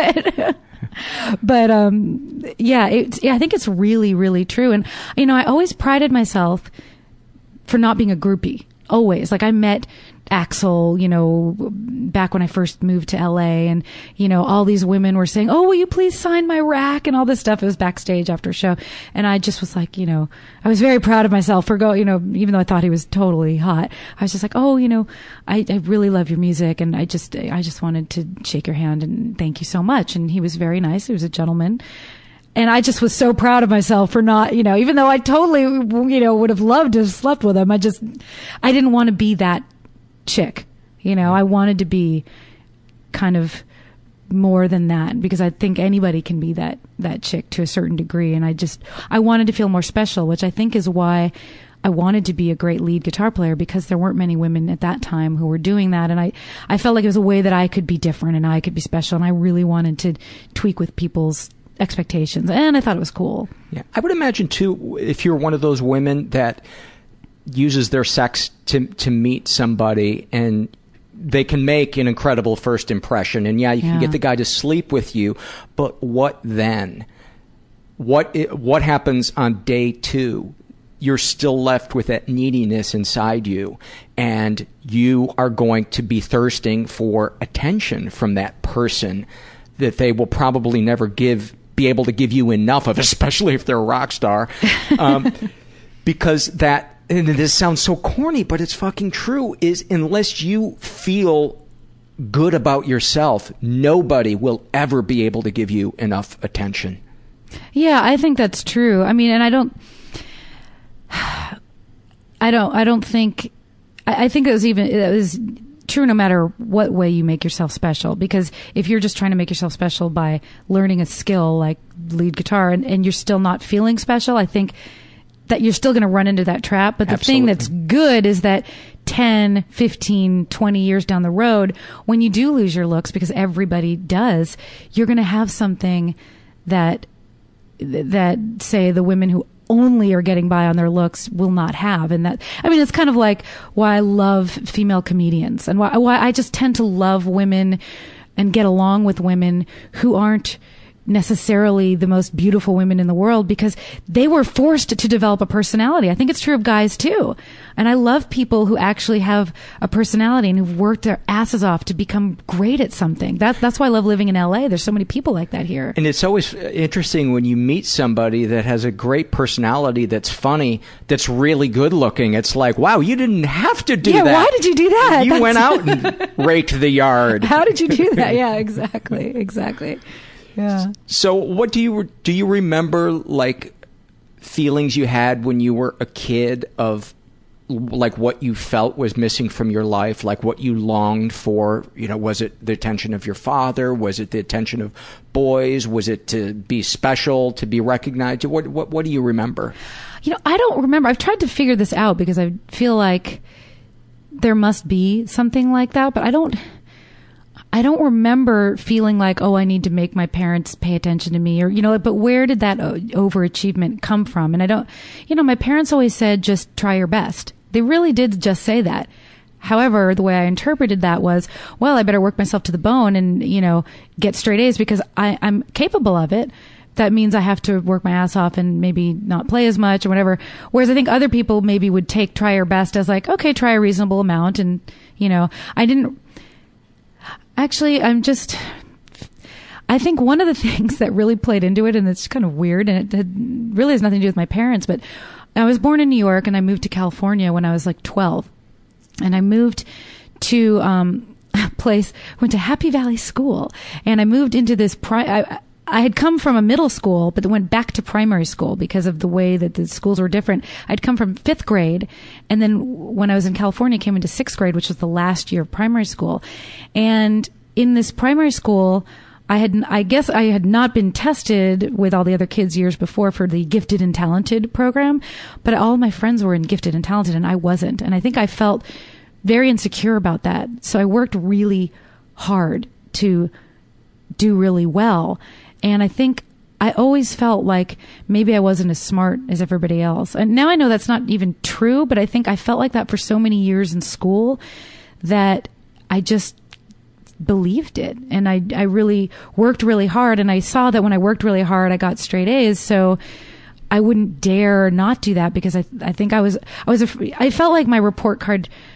But I think it's really, really true. And, you know, I always prided myself for not being a groupie. Always. Like, I met Axl, back when I first moved to LA, and, all these women were saying, oh, will you please sign my rack and all this stuff. It was backstage after a show. And I just was like, I was very proud of myself for even though I thought he was totally hot. I was just like, oh, I really love your music. And I just wanted to shake your hand and thank you so much. And he was very nice. He was a gentleman. And I just was so proud of myself for not, even though I totally, would have loved to have slept with him. I didn't want to be that chick. I wanted to be kind of more than that, because I think anybody can be that chick to a certain degree. And I wanted to feel more special, which I think is why I wanted to be a great lead guitar player, because there weren't many women at that time who were doing that. And I felt like it was a way that I could be different and I could be special. And I really wanted to tweak with people's expectations. And I thought it was cool. Yeah. I would imagine too, if you're one of those women that uses their sex to meet somebody, and they can make an incredible first impression, and you can get the guy to sleep with you, but what then? What happens on day 2? You're still left with that neediness inside you, and you are going to be thirsting for attention from that person that they will probably never be able to give you enough of, especially if they're a rock star, because that. And this sounds so corny, but it's fucking true, is unless you feel good about yourself, nobody will ever be able to give you enough attention. Yeah, I think that's true. I mean, and I think it was true no matter what way you make yourself special, because if you're just trying to make yourself special by learning a skill like lead guitar and you're still not feeling special, I think that you're still going to run into that trap. But the thing that's good is that 10, 15, 20 years down the road, when you do lose your looks, because everybody does, you're going to have something that say the women who only are getting by on their looks will not have. And it's kind of like why I love female comedians, and why I just tend to love women and get along with women who aren't necessarily the most beautiful women in the world, because they were forced to develop a personality. I think it's true of guys too. And I love people who actually have a personality and who've worked their asses off to become great at something. That's why I love living in LA. There's so many people like that here. And it's always interesting when you meet somebody that has a great personality, that's funny, that's really good looking. It's like, wow, you didn't have to do that. Yeah, why did you do that? You went out and raked the yard. How did you do that? Yeah, exactly. Yeah. So what do you remember, like, feelings you had when you were a kid of, like, what you felt was missing from your life, like what you longed for? Was it the attention of your father? Was it the attention of boys? Was it to be special, to be recognized? What do you remember? I don't remember. I've tried to figure this out, because I feel like there must be something like that, but I don't remember feeling like, oh, I need to make my parents pay attention to me, or, but where did that overachievement come from? And I don't, my parents always said, just try your best. They really did just say that. However, the way I interpreted that was, well, I better work myself to the bone and, get straight A's because I'm capable of it. That means I have to work my ass off and maybe not play as much or whatever. Whereas I think other people maybe would take try your best as like, okay, try a reasonable amount. And, I didn't. Actually, I think one of the things that really played into it, and it's kind of weird, and it really has nothing to do with my parents, but I was born in New York and I moved to California when I was like 12. And I moved to a place, went to Happy Valley School, and I moved into this I had come from a middle school, but went back to primary school because of the way that the schools were different. I'd come from 5th grade, and then when I was in California, came into 6th grade, which was the last year of primary school. And in this primary school, I guess I had not been tested with all the other kids years before for the gifted and talented program, but all of my friends were in gifted and talented, and I wasn't. And I think I felt very insecure about that. So I worked really hard to do really well. And I think I always felt like maybe I wasn't as smart as everybody else. And now I know that's not even true, but I think I felt like that for so many years in school that I just believed it. And I really worked really hard. And I saw that when I worked really hard, I got straight A's. So I wouldn't dare not do that, because I think I felt like my report card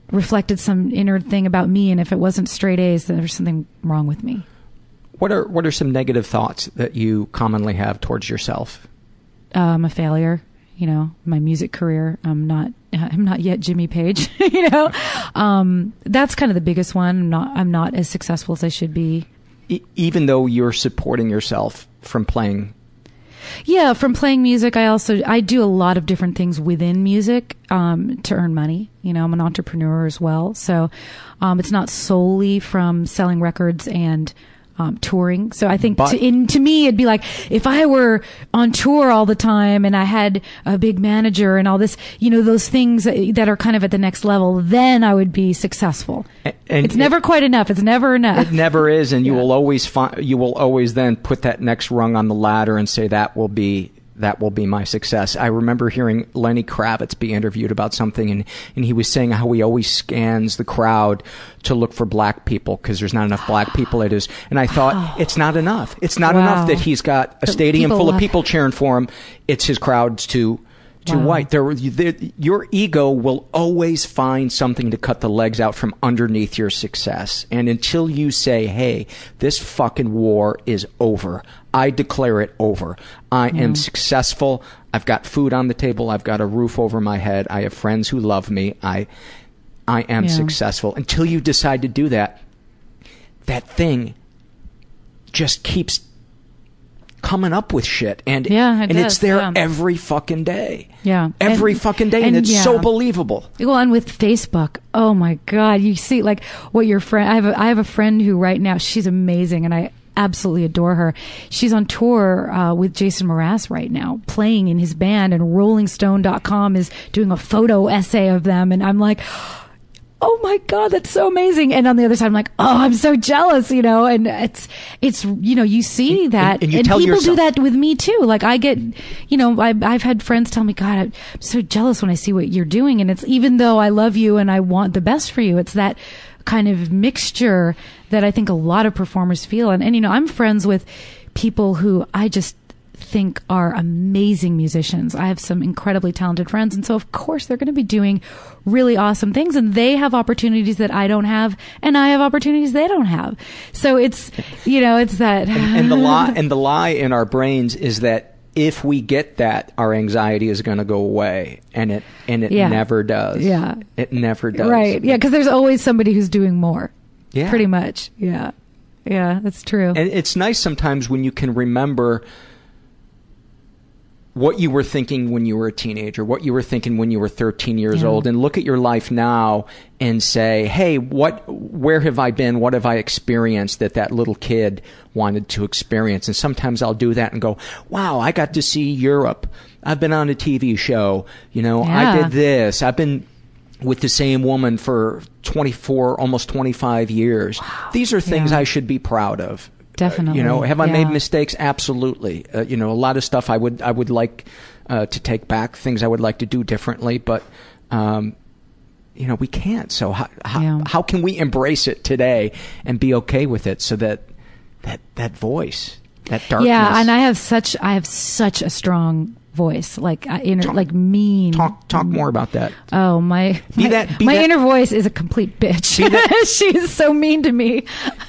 reflected some inner thing about me, and if it wasn't straight A's, then there's something wrong with me. What are some negative thoughts that you commonly have towards yourself? I'm a failure. You know, my music career. I'm not yet Jimmy Page. You know, that's kind of the biggest one. I'm not as successful as I should be. Even though you're supporting yourself from playing. Yeah, from playing music. I do a lot of different things within music to earn money. You know, I'm an entrepreneur as well. So it's not solely from selling records and touring. So I think to me, it'd be like if I were on tour all the time and I had a big manager and all this, you know, those things that are kind of at the next level, then I would be successful. And it's never quite enough. It's never enough. It never is. And you will always then put that next rung on the ladder and say that will be my success. I remember hearing Lenny Kravitz be interviewed about something, and he was saying how he always scans the crowd to look for black people because there's not enough black people. It is, and I thought it's not enough. It's not enough that he's got a stadium full of people cheering for him. It's his crowd's too white. Your ego will always find something to cut the legs out from underneath your success. And until you say, hey, this fucking war is over, I declare it over. I am successful. I've got food on the table. I've got a roof over my head. I have friends who love me. I am successful. Until you decide to do that, that thing just keeps coming up with shit, and it's there every fucking day. Every fucking day, and it's so believable. Well, and with Facebook, oh my God, you see like what your friend. I have a friend who right now, she's amazing, and I absolutely adore her. She's on tour with Jason Mraz right now, playing in his band, and RollingStone.com is doing a photo essay of them, and I'm like, oh my God, that's so amazing. And on the other side, I'm like, oh, I'm so jealous, you know, and it's, you know, you see that, and people do that with me too. Like I get, you know, I've had friends tell me, God, I'm so jealous when I see what you're doing. And it's, even though I love you and I want the best for you, it's that kind of mixture that I think a lot of performers feel. And you know, I'm friends with people who I just think are amazing musicians. I have some incredibly talented friends, and so of course they're going to be doing really awesome things, and they have opportunities that I don't have, and I have opportunities they don't have. So it's, you know, it's that and the lie in our brains is that if we get that, our anxiety is going to go away, and it never does. Yeah, it never does. Right? Yeah, because there's always somebody who's doing more. Yeah, pretty much. Yeah, that's true. And it's nice sometimes when you can remember what you were thinking when you were a teenager, what you were thinking when you were 13 years old, and look at your life now and say, hey, where have I been? What have I experienced that little kid wanted to experience? And sometimes I'll do that and go, wow, I got to see Europe. I've been on a TV show. You know, I did this. I've been with the same woman for 24, almost 25 years. Wow. These are things I should be proud of. Definitely. You know, have I made mistakes? Absolutely. You know, a lot of stuff I would like to take back, things I would like to do differently, but you know, we can't. So how can we embrace it today and be okay with it, so that voice, that darkness? Yeah, and I have such a strong voice, like mean. Talk more about that. Oh, my inner voice is a complete bitch. She's so mean to me.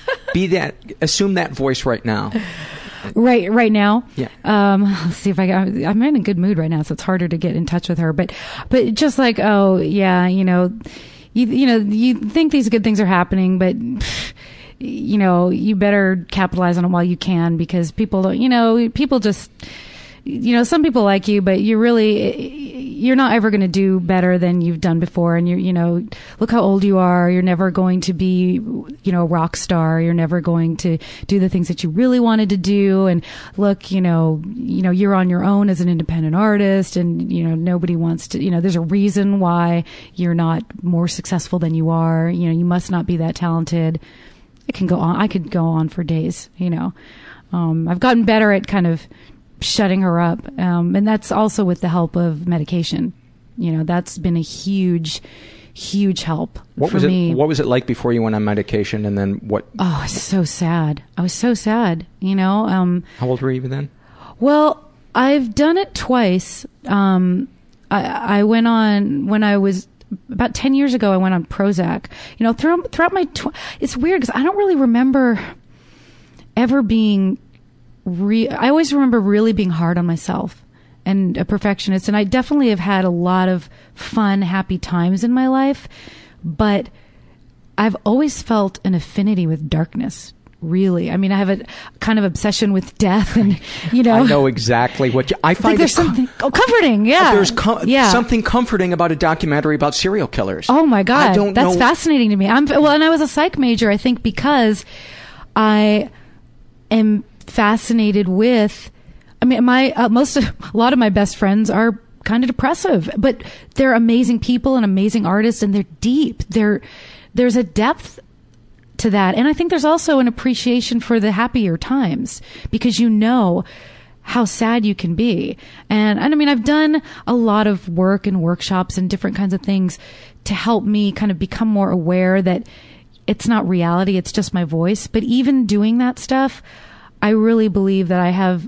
Assume that voice right now. Right now. Yeah. Let's see if I'm in a good mood right now, so it's harder to get in touch with her. But just like, oh yeah, you know, you think these good things are happening, but you know, you better capitalize on it while you can, because people don't. You know, people just. You know, some people like you, but you're not ever going to do better than you've done before. And you know, look how old you are. You're never going to be, you know, a rock star. You're never going to do the things that you really wanted to do. And look, you know, you're on your own as an independent artist, and, you know, nobody wants to, you know, there's a reason why you're not more successful than you are. You know, you must not be that talented. I could go on for days, you know. I've gotten better at kind of shutting her up, and that's also with the help of medication. You know, that's been a huge help for me. What was it like before you went on medication, and then what? Oh, I was so sad. You know. How old were you then? Well, I've done it twice. I went on when I was about 10 years ago, I went on Prozac. You know, throughout my, it's weird because I don't really remember ever being, I always remember really being hard on myself and a perfectionist. And I definitely have had a lot of fun, happy times in my life, but I've always felt an affinity with darkness. Really, I mean, I have a kind of obsession with death, and you know, I know exactly what I find. There's something comforting, yeah. There's something comforting about a documentary about serial killers. Oh my God, that's fascinating to me. And I was a psych major, I think, because I am fascinated with. I mean, a lot of my best friends are kind of depressive, but they're amazing people and amazing artists, and they're deep. There's a depth to that. And I think there's also an appreciation for the happier times because you know how sad you can be. And I mean, I've done a lot of work and workshops and different kinds of things to help me kind of become more aware that it's not reality, it's just my voice. But even doing that stuff, I really believe that I have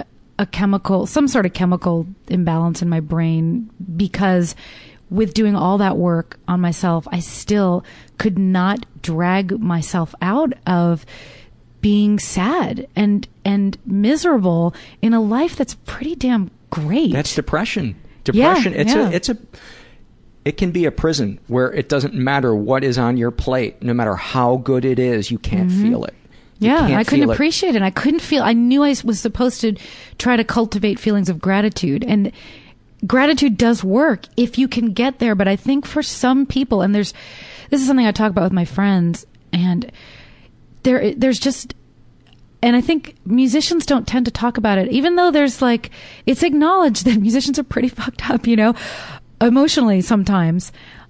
some sort of chemical imbalance in my brain because with doing all that work on myself, I still could not drag myself out of being sad and miserable in a life that's pretty damn great. That's depression. Depression. Yeah, it can be a prison where it doesn't matter what is on your plate, no matter how good it is, you can't feel it. I couldn't appreciate it. I couldn't feel. I knew I was supposed to try to cultivate feelings of gratitude, and gratitude does work if you can get there. But I think for some people, and this is something I talk about with my friends, and there's just, and I think musicians don't tend to talk about it, even though there's like, it's acknowledged that musicians are pretty fucked up, you know, emotionally sometimes.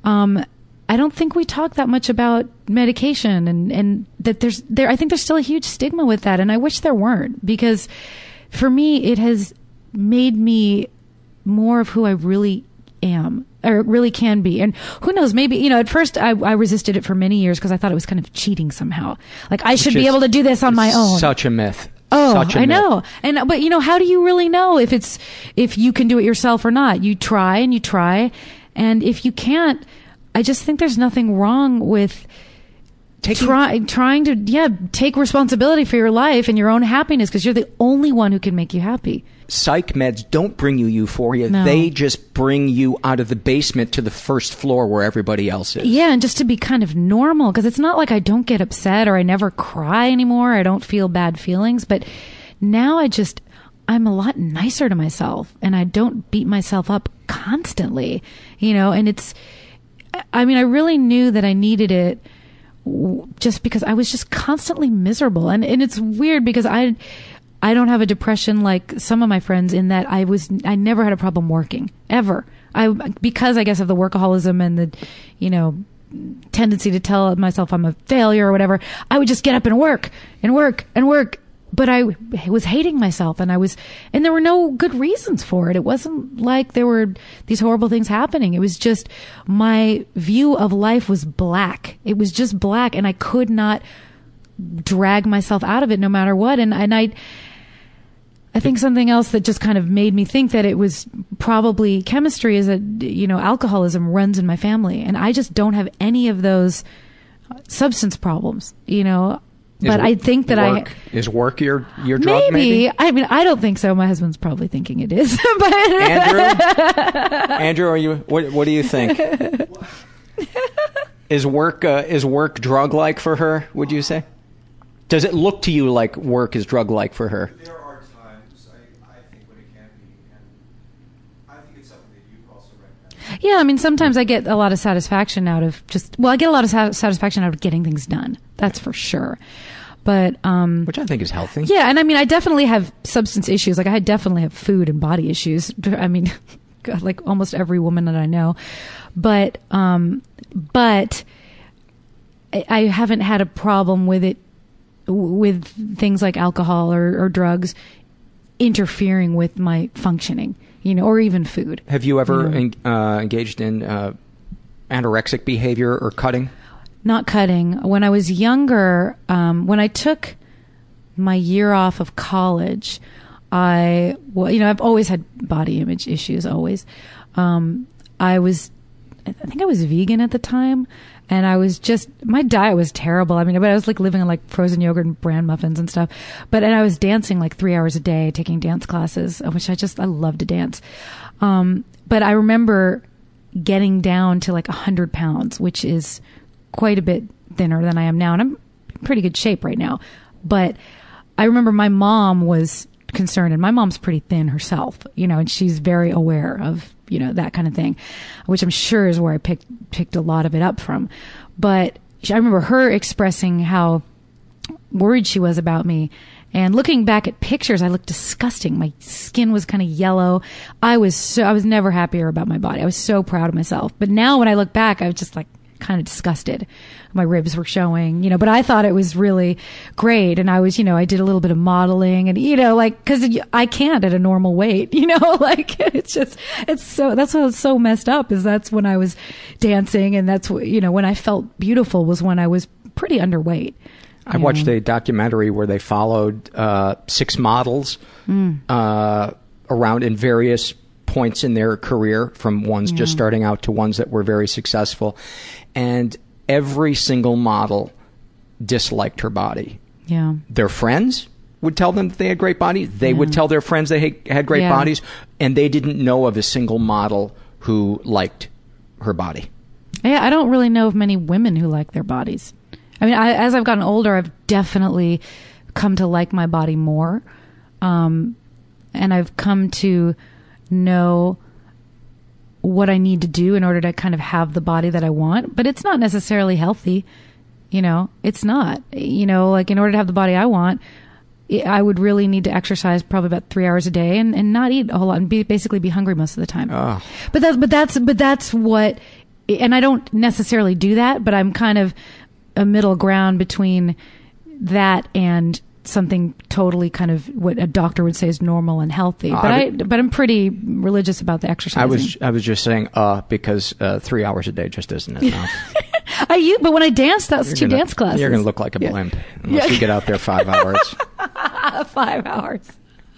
I don't think we talk that much about medication and that I think there's still a huge stigma with that. And I wish there weren't, because for me, it has made me more of who I really am or really can be. And who knows, maybe, you know, at first I resisted it for many years because I thought it was kind of cheating somehow. Like I should be able to do this on my own. Such a myth. Oh, I know. But you know, how do you really know if you can do it yourself or not? You try. And if you can't, I just think there's nothing wrong with trying to take responsibility for your life and your own happiness, because you're the only one who can make you happy. Psych meds don't bring you euphoria. No. They just bring you out of the basement to the first floor where everybody else is. Yeah, and just to be kind of normal, because it's not like I don't get upset or I never cry anymore. I don't feel bad feelings, but now I'm a lot nicer to myself, and I don't beat myself up constantly, you know, and I really knew that I needed it just because I was just constantly miserable. And it's weird because I don't have a depression like some of my friends, in that I never had a problem working ever. Because I guess of the workaholism and the, you know, tendency to tell myself I'm a failure or whatever, I would just get up and work. But I was hating myself, and there were no good reasons for it. It wasn't like there were these horrible things happening. It was just my view of life was black. It was just black, and I could not drag myself out of it no matter what. And I think something else that just kind of made me think that it was probably chemistry is that, you know, alcoholism runs in my family, and I just don't have any of those substance problems, you know. But I think that is work your drug? Maybe. I mean, I don't think so. My husband's probably thinking it is. But Andrew, are you? What do you think? Is work drug-like for her? Would you say? Does it look to you like work is drug-like for her? There are times I think when it can be, and I think it's something that you've also recognized. Yeah, I mean, sometimes I get a lot of satisfaction out of I get a lot of satisfaction out of getting things done. That's for sure. But which I think is healthy. Yeah, and I mean, I definitely have substance issues. Like I definitely have food and body issues. I mean, God, like almost every woman that I know. But I haven't had a problem with it, with things like alcohol or drugs interfering with my functioning, you know, or even food. Have you ever engaged in anorexic behavior or cutting? Not cutting. When I was younger, when I took my year off of college, I've always had body image issues, always. I think I was vegan at the time. And I was my diet was terrible. I mean, but I was like living on like frozen yogurt and bran muffins and stuff. And I was dancing like 3 hours a day, taking dance classes, which I love to dance. But I remember getting down to like 100 pounds, which is quite a bit thinner than I am now. And I'm in pretty good shape right now. But I remember my mom was concerned, and my mom's pretty thin herself, and she's very aware of, that kind of thing, which I'm sure is where I picked a lot of it up from. But I remember her expressing how worried she was about me. And looking back at pictures, I looked disgusting. My skin was kind of yellow. I was never happier about my body. I was so proud of myself. But now when I look back, I was just like kind of disgusted. My ribs were showing, but I thought it was really great. And I was, I did a little bit of modeling and, cause I can't at a normal weight, that's what's so messed up is that's when I was dancing. And that's when I felt beautiful was when I was pretty underweight. I watched a documentary where they followed 6 models around in various points in their career, from ones just starting out to ones that were very successful. And every single model disliked her body. Yeah. Their friends would tell them that they had great bodies. They would tell their friends they had great bodies. And they didn't know of a single model who liked her body. Yeah, I don't really know of many women who like their bodies. I mean, as I've gotten older, I've definitely come to like my body more. And I've come to know what I need to do in order to kind of have the body that I want. But it's not necessarily healthy. It's not. Like in order to have the body I want, I would really need to exercise probably about 3 hours a day and not eat a whole lot and basically be hungry most of the time. Oh. But that's what, and I don't necessarily do that, but I'm kind of a middle ground between that and something totally kind of what a doctor would say is normal and healthy. But I'm pretty religious about the exercising. I was just saying because 3 hours a day just isn't enough. But when I dance, that's two dance classes. You're going to look like a blimp unless you get out there 5 hours. 5 hours.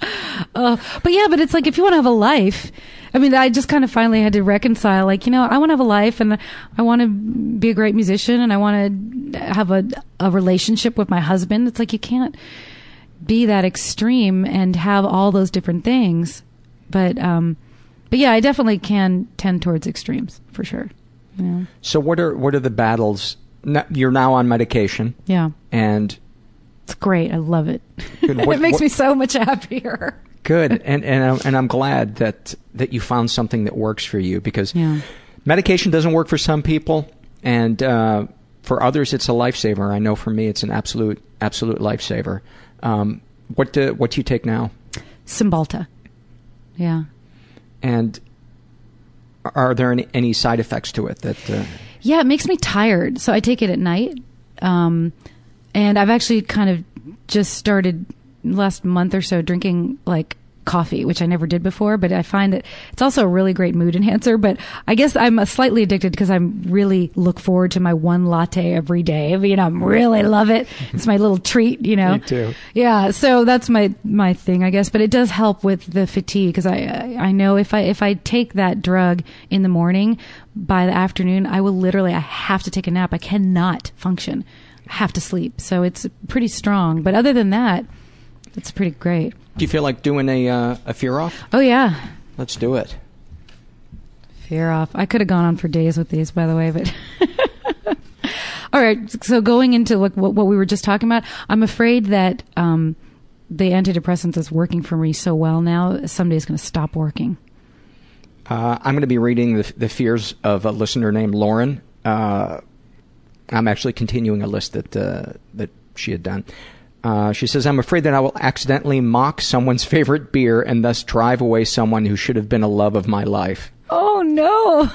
But it's like if you want to have a life, I mean, I just kind of finally had to reconcile, I want to have a life and I want to be a great musician and I want to have a relationship with my husband. It's like you can't be that extreme and have all those different things. But yeah, I definitely can tend towards extremes for sure. Yeah. So what are the battles? You're now on medication. Yeah. And it's great. I love it. It makes me so much happier. Good. And I'm glad that you found something that works for you, because medication doesn't work for some people, and for others it's a lifesaver. I know for me it's an absolute lifesaver. What do you take now? Cymbalta. Yeah. And are there any side effects to it that Yeah, it makes me tired. So I take it at night. And I've actually kind of just started last month or so drinking coffee, which I never did before, but I find that it's also a really great mood enhancer. But I guess I'm slightly addicted because I really look forward to my one latte every day. I really love it. It's my little treat, Me too. Yeah. So that's my thing, I guess. But it does help with the fatigue, because I know if I take that drug in the morning, by the afternoon, I have to take a nap. I cannot function. I have to sleep. So it's pretty strong. But other than that, it's pretty great. Do you feel like doing a fear off? Oh, yeah. Let's do it. Fear off. I could have gone on for days with these, by the way, but... All right. So going into what we were just talking about, I'm afraid that the antidepressant that's working for me so well now, someday is going to stop working. I'm going to be reading the fears of a listener named Lauren. I'm actually continuing a list that she had done. She says, I'm afraid that I will accidentally mock someone's favorite beer and thus drive away someone who should have been a love of my life. Oh, no.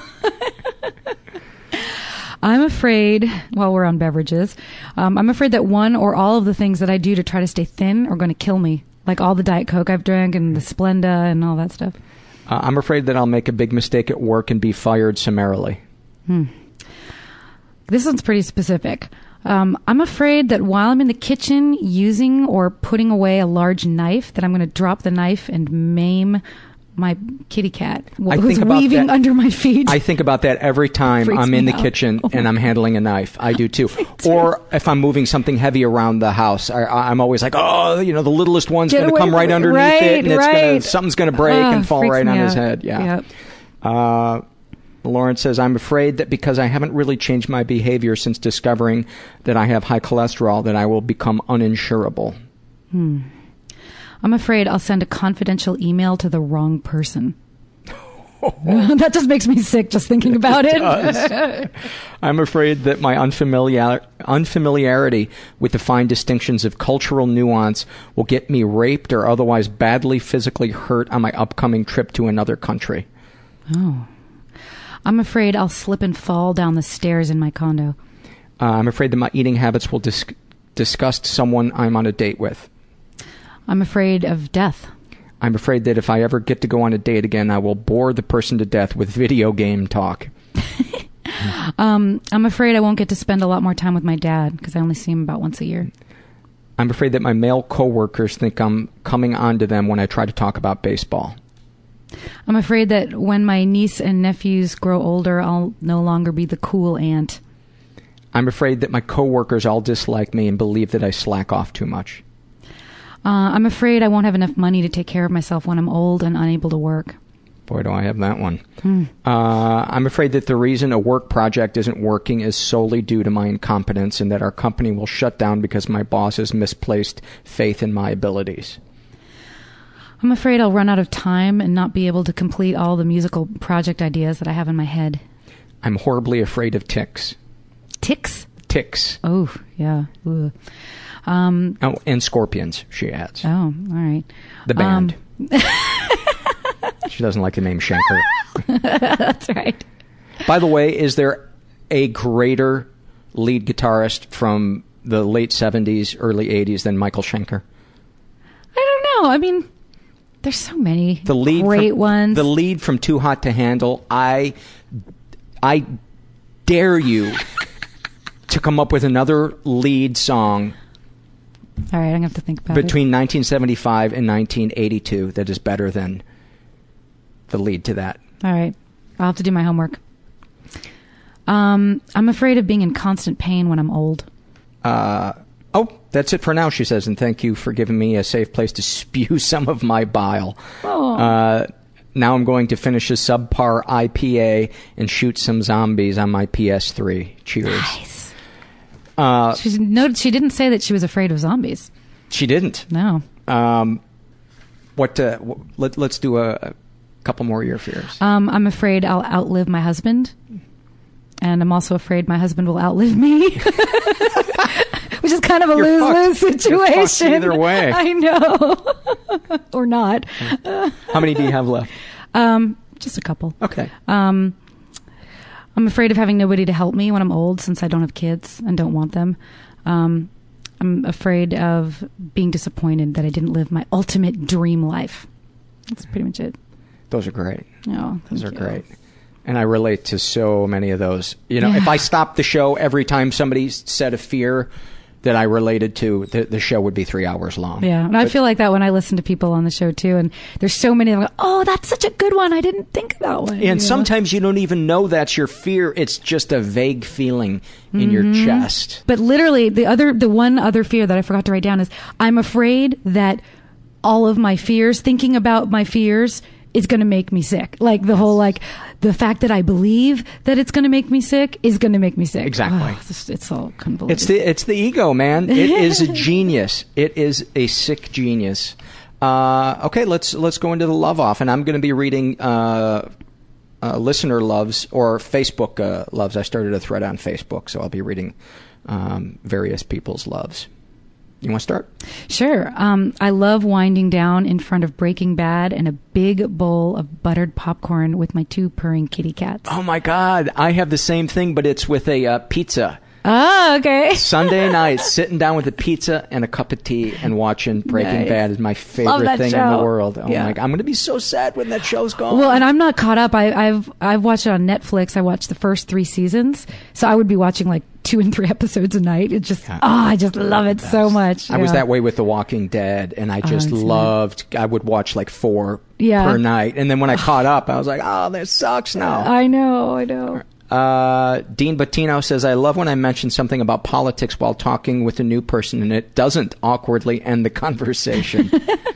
I'm afraid, while we're on beverages, I'm afraid that one or all of the things that I do to try to stay thin are going to kill me. Like all the Diet Coke I've drank and the Splenda and all that stuff. I'm afraid that I'll make a big mistake at work and be fired summarily. This one's pretty specific. I'm afraid that while I'm in the kitchen using or putting away a large knife, that I'm going to drop the knife and maim my kitty cat I who's think about weaving that. under my feet. I think about that every time Freaks I'm in me the out. kitchen and I'm handling a knife. I do too. Or if I'm moving something heavy around the house, I'm always like, oh, the littlest one's Get going to away come from right it. underneath Right, it, and right. something's going to break and fall freaks right me on his out. head. Yeah. Yep. Lauren says, I'm afraid that because I haven't really changed my behavior since discovering that I have high cholesterol, that I will become uninsurable. I'm afraid I'll send a confidential email to the wrong person. That just makes me sick just thinking about it. does. I'm afraid that my unfamiliarity with the fine distinctions of cultural nuance will get me raped or otherwise badly physically hurt on my upcoming trip to another country. Oh. I'm afraid I'll slip and fall down the stairs in my condo. I'm afraid that my eating habits will disgust someone I'm on a date with. I'm afraid of death. I'm afraid that if I ever get to go on a date again, I will bore the person to death with video game talk. I'm afraid I won't get to spend a lot more time with my dad because I only see him about once a year. I'm afraid that my male coworkers think I'm coming on to them when I try to talk about baseball. I'm afraid that when my niece and nephews grow older, I'll no longer be the cool aunt. I'm afraid that my coworkers all dislike me and believe that I slack off too much. I'm afraid I won't have enough money to take care of myself when I'm old and unable to work. Boy, do I have that one. I'm afraid that the reason a work project isn't working is solely due to my incompetence and that our company will shut down because my boss has misplaced faith in my abilities. I'm afraid I'll run out of time and not be able to complete all the musical project ideas that I have in my head. I'm horribly afraid of ticks. Ticks? Ticks. Oh, yeah. Ugh. Oh, and scorpions, she adds. Oh, all right. The band. She doesn't like the name Schenker. That's right. By the way, is there a greater lead guitarist from the late 70s, early 80s than Michael Schenker? I don't know. I mean, there's so many great ones. The lead from Too Hot to Handle, I dare you to come up with another lead song all right, I'm going to have to think about between 1975 and 1982 that is better than the lead to that. All right. I'll have to do my homework. I'm afraid of being in constant pain when I'm old. Oh, that's it for now, she says, and thank you for giving me a safe place to spew some of my bile. Oh. Now I'm going to finish a subpar IPA and shoot some zombies on my PS3. Cheers. Nice. She didn't say that she was afraid of zombies. She didn't. No. Let's do a couple more of your fears. I'm afraid I'll outlive my husband. And I'm also afraid my husband will outlive me. Which is kind of a lose-lose situation. You're fucked either way. I know. Or not. How many do you have left? Just a couple. Okay. I'm afraid of having nobody to help me when I'm old since I don't have kids and don't want them. I'm afraid of being disappointed that I didn't live my ultimate dream life. That's pretty much it. Those are great. Oh, those are great. And I relate to so many of those. You know, if I stopped the show every time somebody said a fear that I related to, the show would be 3 hours long. Yeah, and I feel like that when I listen to people on the show too, and there's so many of them. Oh, that's such a good one. I didn't think of that one. And sometimes you don't even know that's your fear. It's just a vague feeling in your chest. But literally, the one other fear that I forgot to write down is I'm afraid that all of my fears, thinking about my fears, is going to make me sick. Like the whole, the fact that I believe that it's going to make me sick is going to make me sick. Exactly. Oh, it's all convoluted. It's the ego, man. It is a genius. It is a sick genius. Okay, let's go into the love off, and I'm going to be reading listener loves or Facebook loves. I started a thread on Facebook, so I'll be reading various people's loves. You want to start? Sure. I love winding down in front of Breaking Bad and a big bowl of buttered popcorn with my 2 purring kitty cats. Oh my God. I have the same thing, but it's with a pizza. Oh, okay. Sunday night, sitting down with a pizza and a cup of tea and watching Breaking Bad is my favorite thing in the world. Oh my God. I'm going to be so sad when that show's gone. Well, and I'm not caught up. I've watched it on Netflix. I watched the first 3 seasons. So I would be watching like 2 and 3 episodes a night. It's just, I just love it so much. I was that way with The Walking Dead, and I just loved, I would watch like 4 per night. And then when I caught up, I was like, oh, this sucks now. I know. Dean Bottino says, I love when I mention something about politics while talking with a new person and it doesn't awkwardly end the conversation.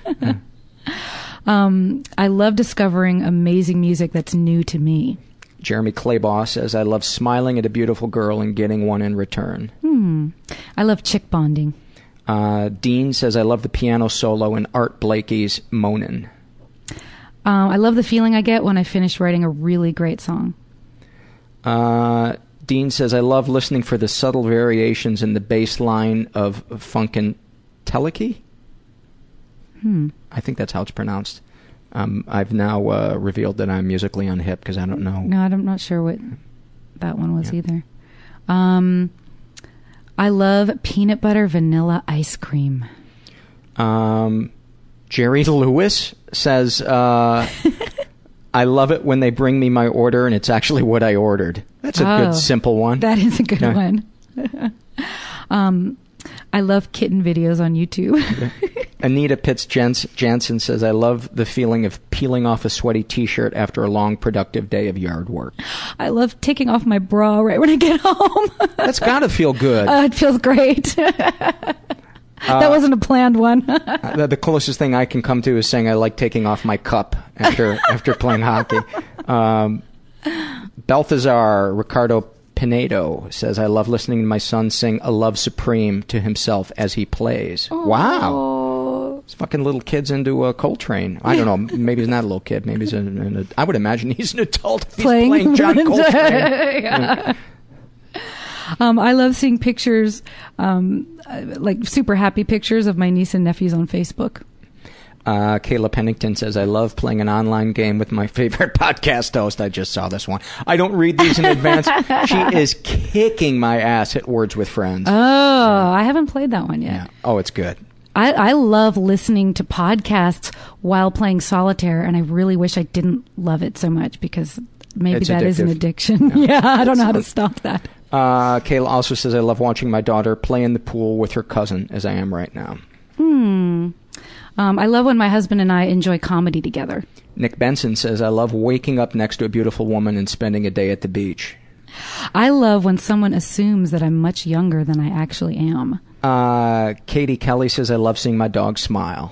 I love discovering amazing music that's new to me. Jeremy Claybaugh says, I love smiling at a beautiful girl and getting one in return. I love chick bonding. Dean says, I love the piano solo in Art Blakey's Moanin'. I love the feeling I get when I finish writing a really great song. Dean says, I love listening for the subtle variations in the bass line of Funkadelic. I think that's how it's pronounced. I've now revealed that I'm musically unhip because I don't know. No, I'm not sure what that one was either. I love peanut butter vanilla ice cream. Jerry Lewis says, I love it when they bring me my order and it's actually what I ordered. That's a good, simple one. That is a good one. I love kitten videos on YouTube. Anita Pitts Jansen says, I love the feeling of peeling off a sweaty t-shirt after a long, productive day of yard work. I love taking off my bra right when I get home. That's got to feel good. It feels great. That wasn't a planned one. The closest thing I can come to is saying I like taking off my cup after playing hockey. Balthazar Ricardo Pinedo says, I love listening to my son sing A Love Supreme to himself as he plays. Aww. Wow. This fucking little kid's into Coltrane. I don't know. Maybe he's not a little kid. Maybe he's I would imagine he's an adult if he's playing John Coltrane. Yeah. I love seeing pictures, like super happy pictures of my niece and nephews on Facebook. Kayla Pennington says, I love playing an online game with my favorite podcast host. I just saw this one. I don't read these in advance. She is kicking my ass at Words with Friends. Oh, I haven't played that one yet. Yeah. Oh, it's good. I love listening to podcasts while playing solitaire, and I really wish I didn't love it so much because maybe it's that addictive. Is an addiction. Yeah, I don't know how to stop that. Kayla also says, I love watching my daughter play in the pool with her cousin as I am right now. I love when my husband and I enjoy comedy together. Nick Benson says, I love waking up next to a beautiful woman and spending a day at the beach. I love when someone assumes that I'm much younger than I actually am. Katie Kelly says, I love seeing my dog smile.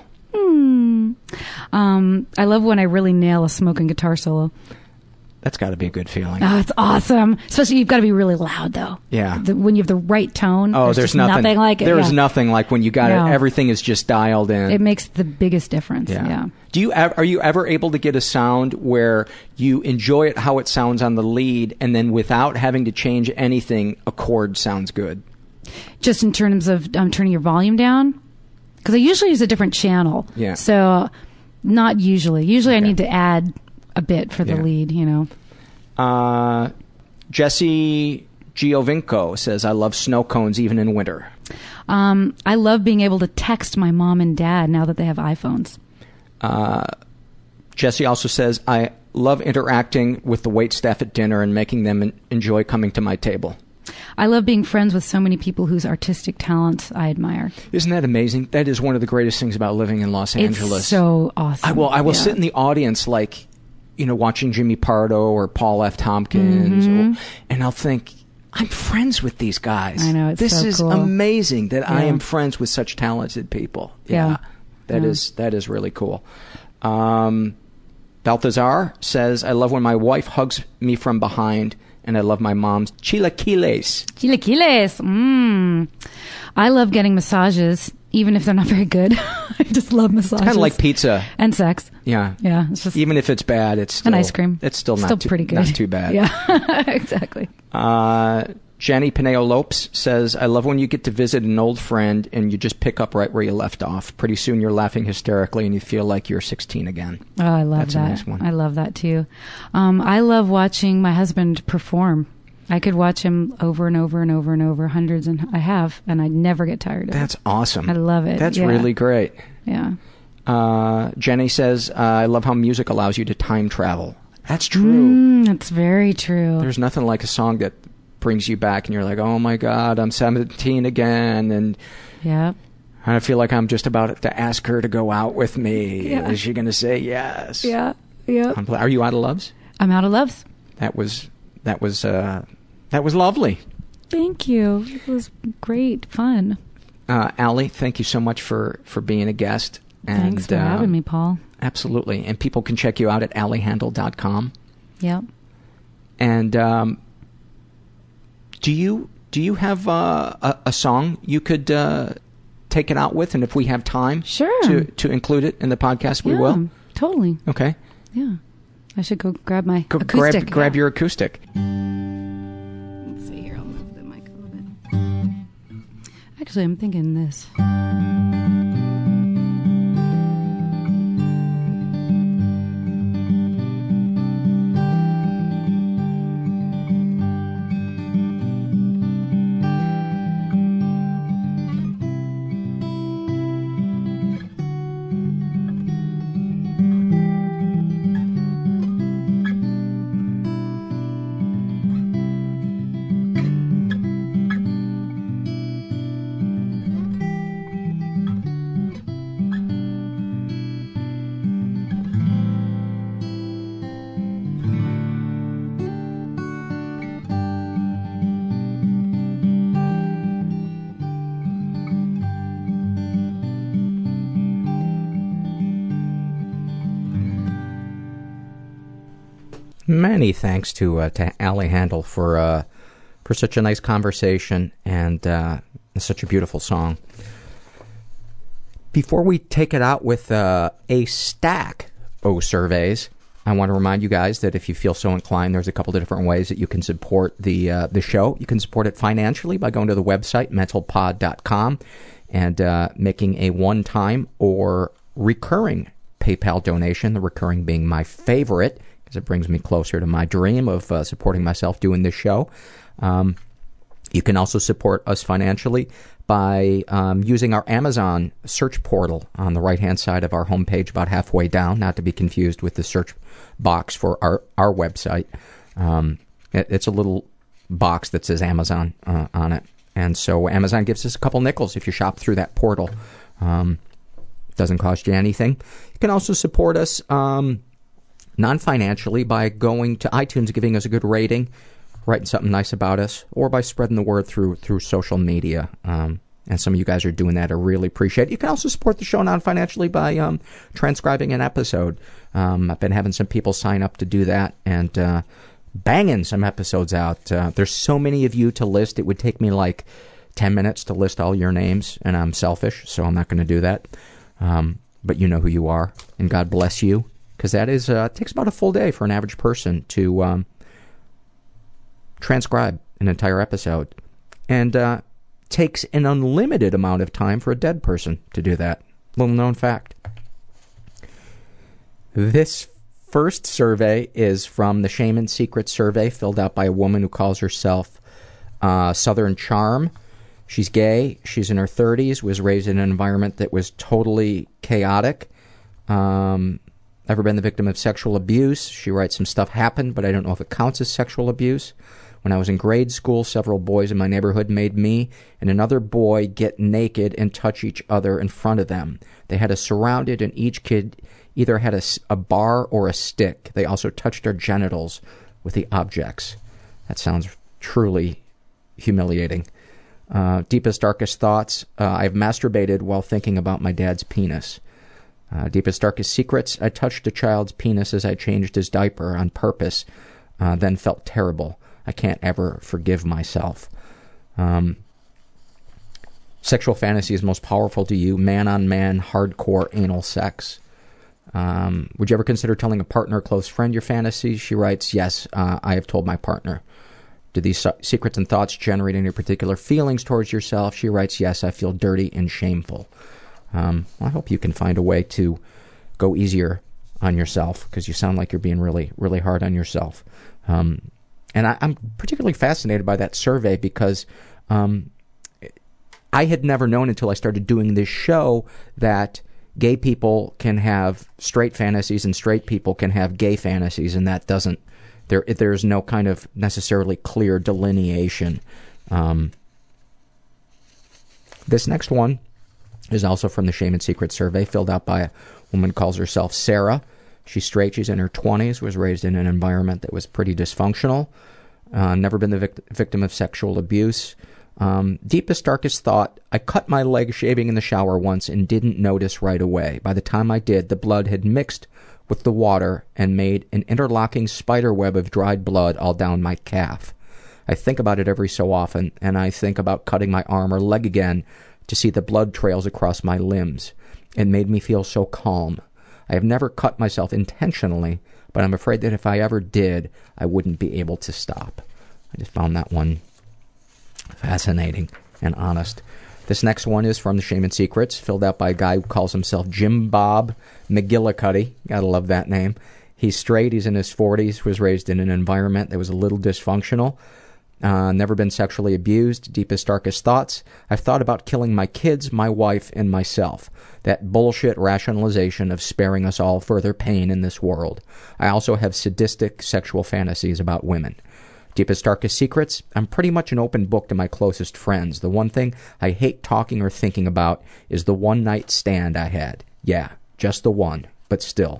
I love when I really nail a smoking guitar solo. That's got to be a good feeling. Oh, it's awesome. Especially you've got to be really loud, though. Yeah. When you have the right tone. Oh, there's nothing like it. There is nothing like when you got it. Everything is just dialed in. It makes the biggest difference. Yeah. Are you ever able to get a sound where you enjoy it how it sounds on the lead, and then without having to change anything, a chord sounds good? Just in terms of turning your volume down? Because I usually use a different channel. Yeah. So, not usually. Usually I need to add a bit for the lead, you know. Jesse Giovinco says, I love snow cones even in winter. I love being able to text my mom and dad now that they have iPhones. Jesse also says, I love interacting with the waitstaff at dinner and making them enjoy coming to my table. I love being friends with so many people whose artistic talents I admire. Isn't that amazing? That is one of the greatest things about living in Los Angeles. It's so awesome. I will sit in the audience like, watching Jimmy Pardo or Paul F. Tompkins, and I'll think, I'm friends with these guys. I know, this so is cool. amazing that I am friends with such talented people. That is really cool. Balthazar says, I love when my wife hugs me from behind, and I love my mom's chilaquiles. Chilaquiles. I love getting massages, even if they're not very good. I just love massages. It's kind of like pizza. And sex. Yeah. Yeah. It's just even if it's bad, it's still... And ice cream. It's still pretty good. Not too bad. Yeah, exactly. Jenny Pineo Lopes says, I love when you get to visit an old friend and you just pick up right where you left off. Pretty soon you're laughing hysterically and you feel like you're 16 again. Oh, I love That's that. A nice one. I love that too. I love watching my husband perform. I could watch him over and over and over and over, hundreds, and I have, and I never get tired of it. That's awesome. I love it. That's yeah. really great. Yeah. Jenny says, I love how music allows you to time travel. That's true. That's very true. There's nothing like a song that brings you back and you're like, oh my God, I'm 17 again. And yeah. I feel like I'm just about to ask her to go out with me. Yeah. Is she going to say yes? Yeah. Yeah. Are you out of loves? I'm out of loves. That was lovely. Thank you. It was great fun. Allie, thank you so much for being a guest. Thanks for having me, Paul. Absolutely. And people can check you out at alliehandel.com. Yep. And do you have a song you could take it out with? And if we have time to include it in the podcast, we will? Totally. Okay. Yeah. I should go grab my acoustic. Grab your acoustic. Let's see here. I'll move the mic a little bit. Actually, I'm thinking this. Many thanks to Allie Handel for such a nice conversation and such a beautiful song. Before we take it out with a stack of surveys, I want to remind you guys that if you feel so inclined, there's a couple of different ways that you can support the show. You can support it financially by going to the website, mentalpod.com, and making a one-time or recurring PayPal donation, the recurring being my favorite, because it brings me closer to my dream of supporting myself doing this show. You can also support us financially by using our Amazon search portal on the right-hand side of our homepage, about halfway down, not to be confused with the search box for our website. It's a little box that says Amazon on it. And so Amazon gives us a couple nickels if you shop through that portal. Doesn't cost you anything. You can also support us non-financially by going to iTunes, giving us a good rating, writing something nice about us, or by spreading the word through social media. And some of you guys are doing that. I really appreciate it. You can also support the show non-financially by transcribing an episode. I've been having some people sign up to do that and banging some episodes out. There's so many of you to list. It would take me like 10 minutes to list all your names, and I'm selfish, so I'm not going to do that. But you know who you are, and God bless you. Because that is takes about a full day for an average person to transcribe an entire episode. And takes an unlimited amount of time for a dead person to do that. Little known fact. This first survey is from the Shame and Secret survey, filled out by a woman who calls herself Southern Charm. She's gay. She's in her 30s, was raised in an environment that was totally chaotic. Ever been the victim of sexual abuse? She writes, some stuff happened, but I don't know if it counts as sexual abuse. When I was in grade school, several boys in my neighborhood made me and another boy get naked and touch each other in front of them. They had us surrounded, and each kid either had a bar or a stick. They also touched our genitals with the objects. That sounds truly humiliating. Deepest, darkest thoughts. I've masturbated while thinking about my dad's penis. Deepest, darkest secrets. I touched a child's penis as I changed his diaper on purpose, then felt terrible. I can't ever forgive myself. Sexual fantasies most powerful to you. Man-on-man, hardcore anal sex. Would you ever consider telling a partner or close friend your fantasies? She writes, yes, I have told my partner. Do these secrets and thoughts generate any particular feelings towards yourself? She writes, yes, I feel dirty and shameful. I hope you can find a way to go easier on yourself, because you sound like you're being really, really hard on yourself. And I'm particularly fascinated by that survey because I had never known until I started doing this show that gay people can have straight fantasies and straight people can have gay fantasies, and that doesn't, there's no kind of necessarily clear delineation. This next one is also from the Shame and Secrets survey, filled out by a woman who calls herself Sarah. She's straight, she's in her 20s, was raised in an environment that was pretty dysfunctional, never been the victim of sexual abuse. Deepest, darkest thought, I cut my leg shaving in the shower once and didn't notice right away. By the time I did, the blood had mixed with the water and made an interlocking spider web of dried blood all down my calf. I think about it every so often, and I think about cutting my arm or leg again to see the blood trails across my limbs. It made me feel so calm. I have never cut myself intentionally, but I'm afraid that if I ever did, I wouldn't be able to stop. I just found that one fascinating and honest. This next one is from the Shame and Secrets, filled out by a guy who calls himself Jim Bob McGillicuddy. Gotta love that name. He's straight, he's in his 40s, was raised in an environment that was a little dysfunctional. Never been sexually abused. Deepest, darkest thoughts. I've thought about killing my kids, my wife, and myself. That bullshit rationalization of sparing us all further pain in this world. I also have sadistic sexual fantasies about women. Deepest, darkest secrets. I'm pretty much an open book to my closest friends. The one thing I hate talking or thinking about is the one night stand I had. Yeah, just the one, but still.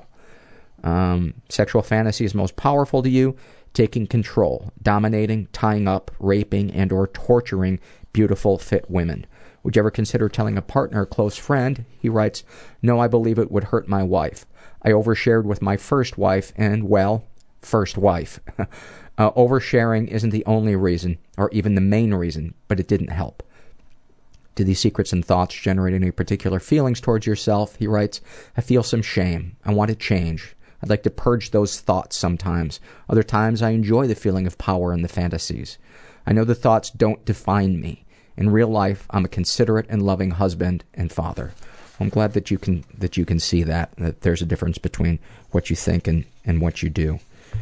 Sexual fantasy is most powerful to you. Taking control, dominating, tying up, raping, and or torturing beautiful, fit women. Would you ever consider telling a partner or close friend? He writes, no, I believe it would hurt my wife. I overshared with my first wife and, well, first wife. Oversharing isn't the only reason, or even the main reason, but it didn't help. Do these secrets and thoughts generate any particular feelings towards yourself? He writes, I feel some shame. I want to change. I'd like to purge those thoughts sometimes. Other times I enjoy the feeling of power and the fantasies. I know the thoughts don't define me. In real life, I'm a considerate and loving husband and father. I'm glad that you can see that there's a difference between what you think and what you do.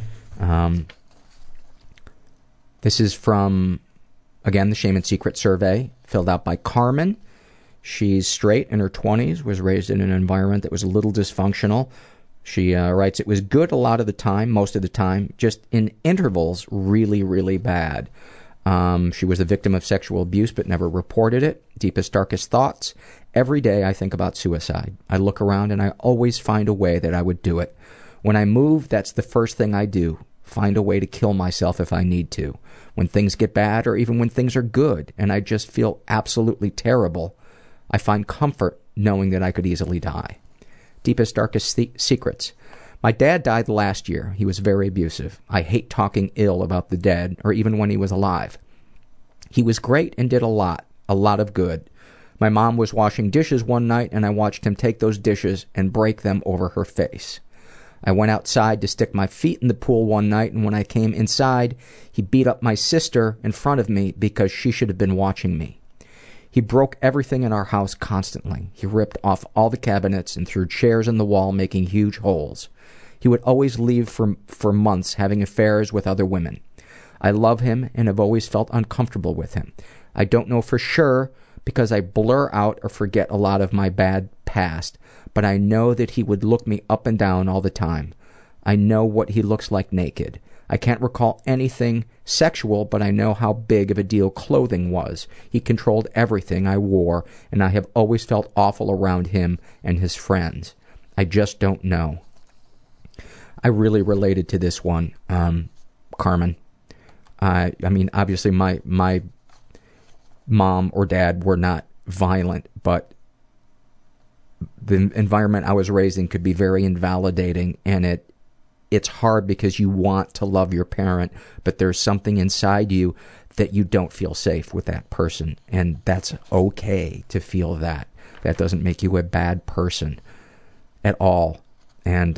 This is from, again, the Shame and Secret survey, filled out by Carmen. She's straight, in her 20s, was raised in an environment that was a little dysfunctional. She writes, it was good a lot of the time, most of the time, just in intervals, really, really bad. She was a victim of sexual abuse but never reported it. Deepest, darkest thoughts. Every day I think about suicide. I look around and I always find a way that I would do it. When I move, that's the first thing I do. Find a way to kill myself if I need to. When things get bad or even when things are good and I just feel absolutely terrible, I find comfort knowing that I could easily die. Deepest, darkest secrets. My dad died last year. He was very abusive. I hate talking ill about the dead, or even when he was alive. He was great and did a lot of good. My mom was washing dishes one night, and I watched him take those dishes and break them over her face. I went outside to stick my feet in the pool one night, and when I came inside, he beat up my sister in front of me because she should have been watching me. He broke everything in our house constantly. He ripped off all the cabinets and threw chairs in the wall, making huge holes. He would always leave for months, having affairs with other women. I love him and have always felt uncomfortable with him. I don't know for sure because I blur out or forget a lot of my bad past, but I know that he would look me up and down all the time. I know what he looks like naked. I can't recall anything sexual, but I know how big of a deal clothing was. He controlled everything I wore, and I have always felt awful around him and his friends. I just don't know. I really related to this one, Carmen. I mean, obviously my mom or dad were not violent, but the environment I was raised in could be very invalidating, and it's hard because you want to love your parent, but there's something inside you that you don't feel safe with that person, and that's okay to feel that. That doesn't make you a bad person at all. And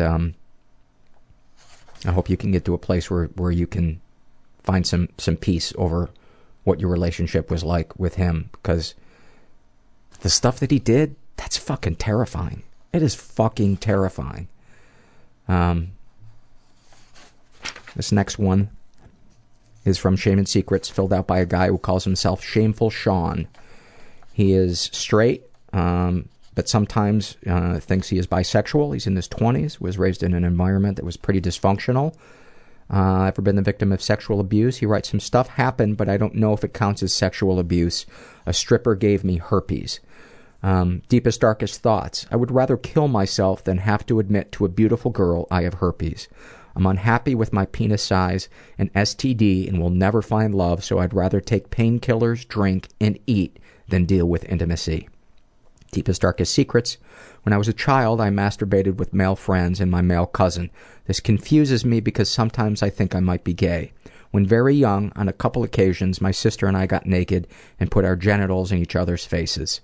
I hope you can get to a place where you can find some peace over what your relationship was like with him, because the stuff that he did, that's fucking terrifying. It is fucking terrifying. This next one is from Shame and Secrets, filled out by a guy who calls himself Shameful Sean. He is straight, but sometimes thinks he is bisexual. He's in his 20s, was raised in an environment that was pretty dysfunctional. Ever been the victim of sexual abuse? He writes, some stuff happened, but I don't know if it counts as sexual abuse. A stripper gave me herpes. Deepest, darkest thoughts. I would rather kill myself than have to admit to a beautiful girl I have herpes. I'm unhappy with my penis size and STD and will never find love, so I'd rather take painkillers, drink, and eat than deal with intimacy. Deepest, darkest secrets. When I was a child, I masturbated with male friends and my male cousin. This confuses me because sometimes I think I might be gay. When very young, on a couple occasions, my sister and I got naked and put our genitals in each other's faces.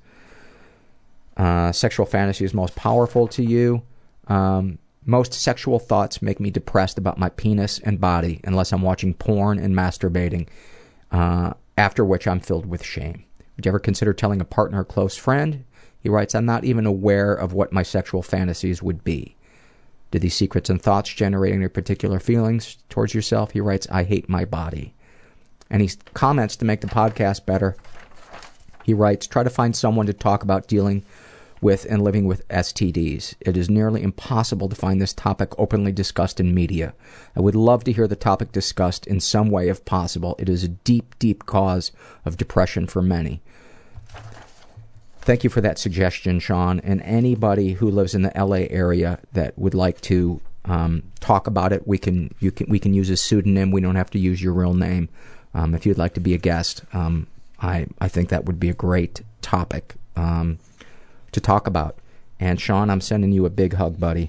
Sexual fantasy is most powerful to you. Most sexual thoughts make me depressed about my penis and body unless I'm watching porn and masturbating, after which I'm filled with shame. Would you ever consider telling a partner or close friend? He writes, I'm not even aware of what my sexual fantasies would be. Do these secrets and thoughts generate any particular feelings towards yourself? He writes, I hate my body. And he comments to make the podcast better. He writes, try to find someone to talk about dealing with and living with STDs. It is nearly impossible to find this topic openly discussed in media. I would love to hear the topic discussed in some way if possible. It is a deep, deep cause of depression for many. Thank you for that suggestion, Sean. And anybody who lives in the LA area that would like to talk about it, we can use a pseudonym. We don't have to use your real name. If you'd like to be a guest, I think that would be a great topic to talk about. And Sean, I'm sending you a big hug, buddy.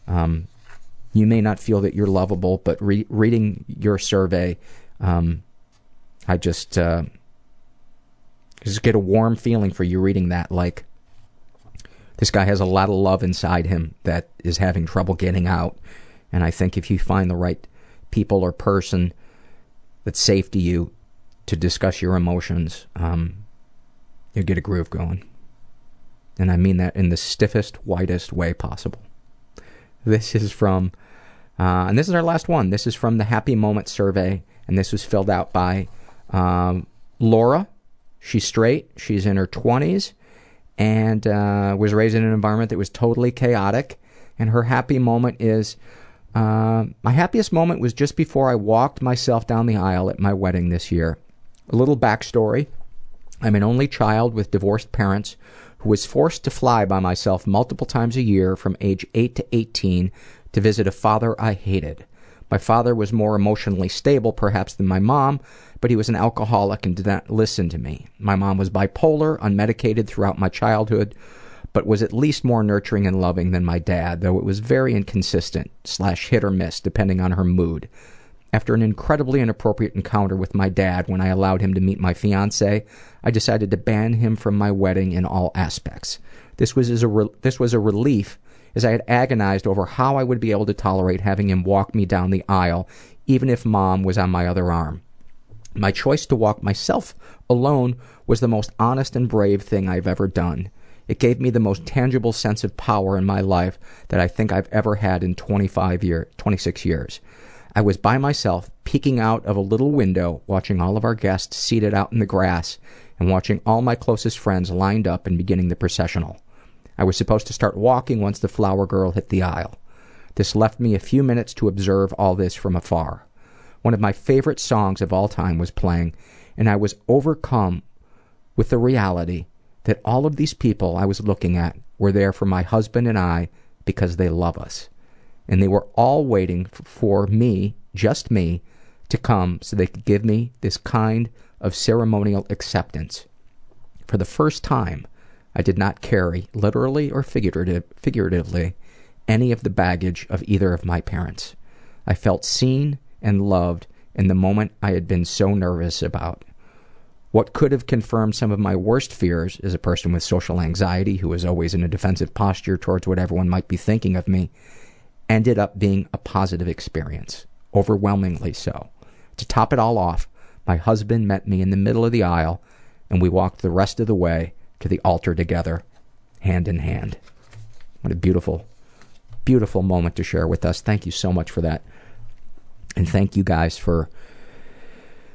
You may not feel that you're lovable, but reading your survey, I just get a warm feeling for you reading that. Like, this guy has a lot of love inside him that is having trouble getting out. And I think if you find the right people or person that's safe to you to discuss your emotions, you get a groove going. And I mean that in the stiffest, whitest way possible. This is from, and this is our last one. This is from the Happy Moment survey, and this was filled out by Laura. She's straight. She's in her 20s, and was raised in an environment that was totally chaotic. And her happy moment is, my happiest moment was just before I walked myself down the aisle at my wedding this year. A little backstory. I'm an only child with divorced parents who was forced to fly by myself multiple times a year from age 8 to 18 to visit a father I hated. My father was more emotionally stable, perhaps, than my mom, but he was an alcoholic and did not listen to me. My mom was bipolar, unmedicated throughout my childhood, but was at least more nurturing and loving than my dad, though it was very inconsistent / hit or miss, depending on her mood. After an incredibly inappropriate encounter with my dad when I allowed him to meet my fiancée, I decided to ban him from my wedding in all aspects. This was a relief, as I had agonized over how I would be able to tolerate having him walk me down the aisle, even if Mom was on my other arm. My choice to walk myself alone was the most honest and brave thing I've ever done. It gave me the most tangible sense of power in my life that I think I've ever had in 26 years. I was by myself, peeking out of a little window, watching all of our guests seated out in the grass, and watching all my closest friends lined up and beginning the processional. I was supposed to start walking once the flower girl hit the aisle. This left me a few minutes to observe all this from afar. One of my favorite songs of all time was playing, and I was overcome with the reality that all of these people I was looking at were there for my husband and I because they love us. And they were all waiting for me, just me, to come so they could give me this kind of ceremonial acceptance. For the first time, I did not carry, literally or figuratively, any of the baggage of either of my parents. I felt seen and loved in the moment I had been so nervous about. What could have confirmed some of my worst fears as a person with social anxiety who was always in a defensive posture towards what everyone might be thinking of me ended up being a positive experience, overwhelmingly so. To top it all off, my husband met me in the middle of the aisle, and we walked the rest of the way to the altar together, hand in hand. What a beautiful, beautiful moment to share with us. Thank you so much for that. And thank you guys for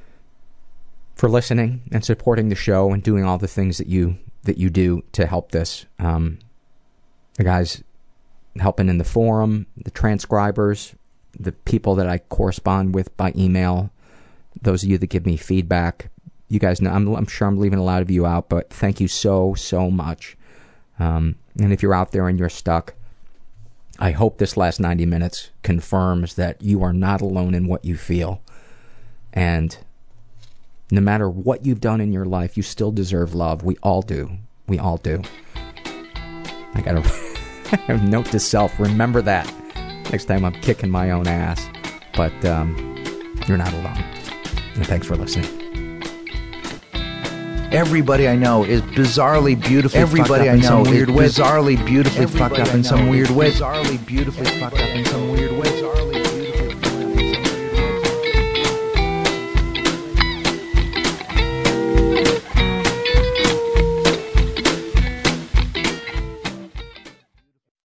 for listening and supporting the show and doing all the things that you do to help this. The guys helping in the forum, the transcribers, the people that I correspond with by email, those of you that give me feedback. You guys know, I'm sure I'm leaving a lot of you out, but thank you so much. And if you're out there and you're stuck, I hope this last 90 minutes confirms that you are not alone in what you feel. And no matter what you've done in your life, you still deserve love. We all do. We all do. I got a note to self. Remember that next time I'm kicking my own ass. But you're not alone. And thanks for listening. Everybody I know is bizarrely beautifully Everybody fucked up I know in some weird way. bizarrely beautifully Everybody fucked up I in know some is weird way. Bizarrely beautifully fucked up in some weird way.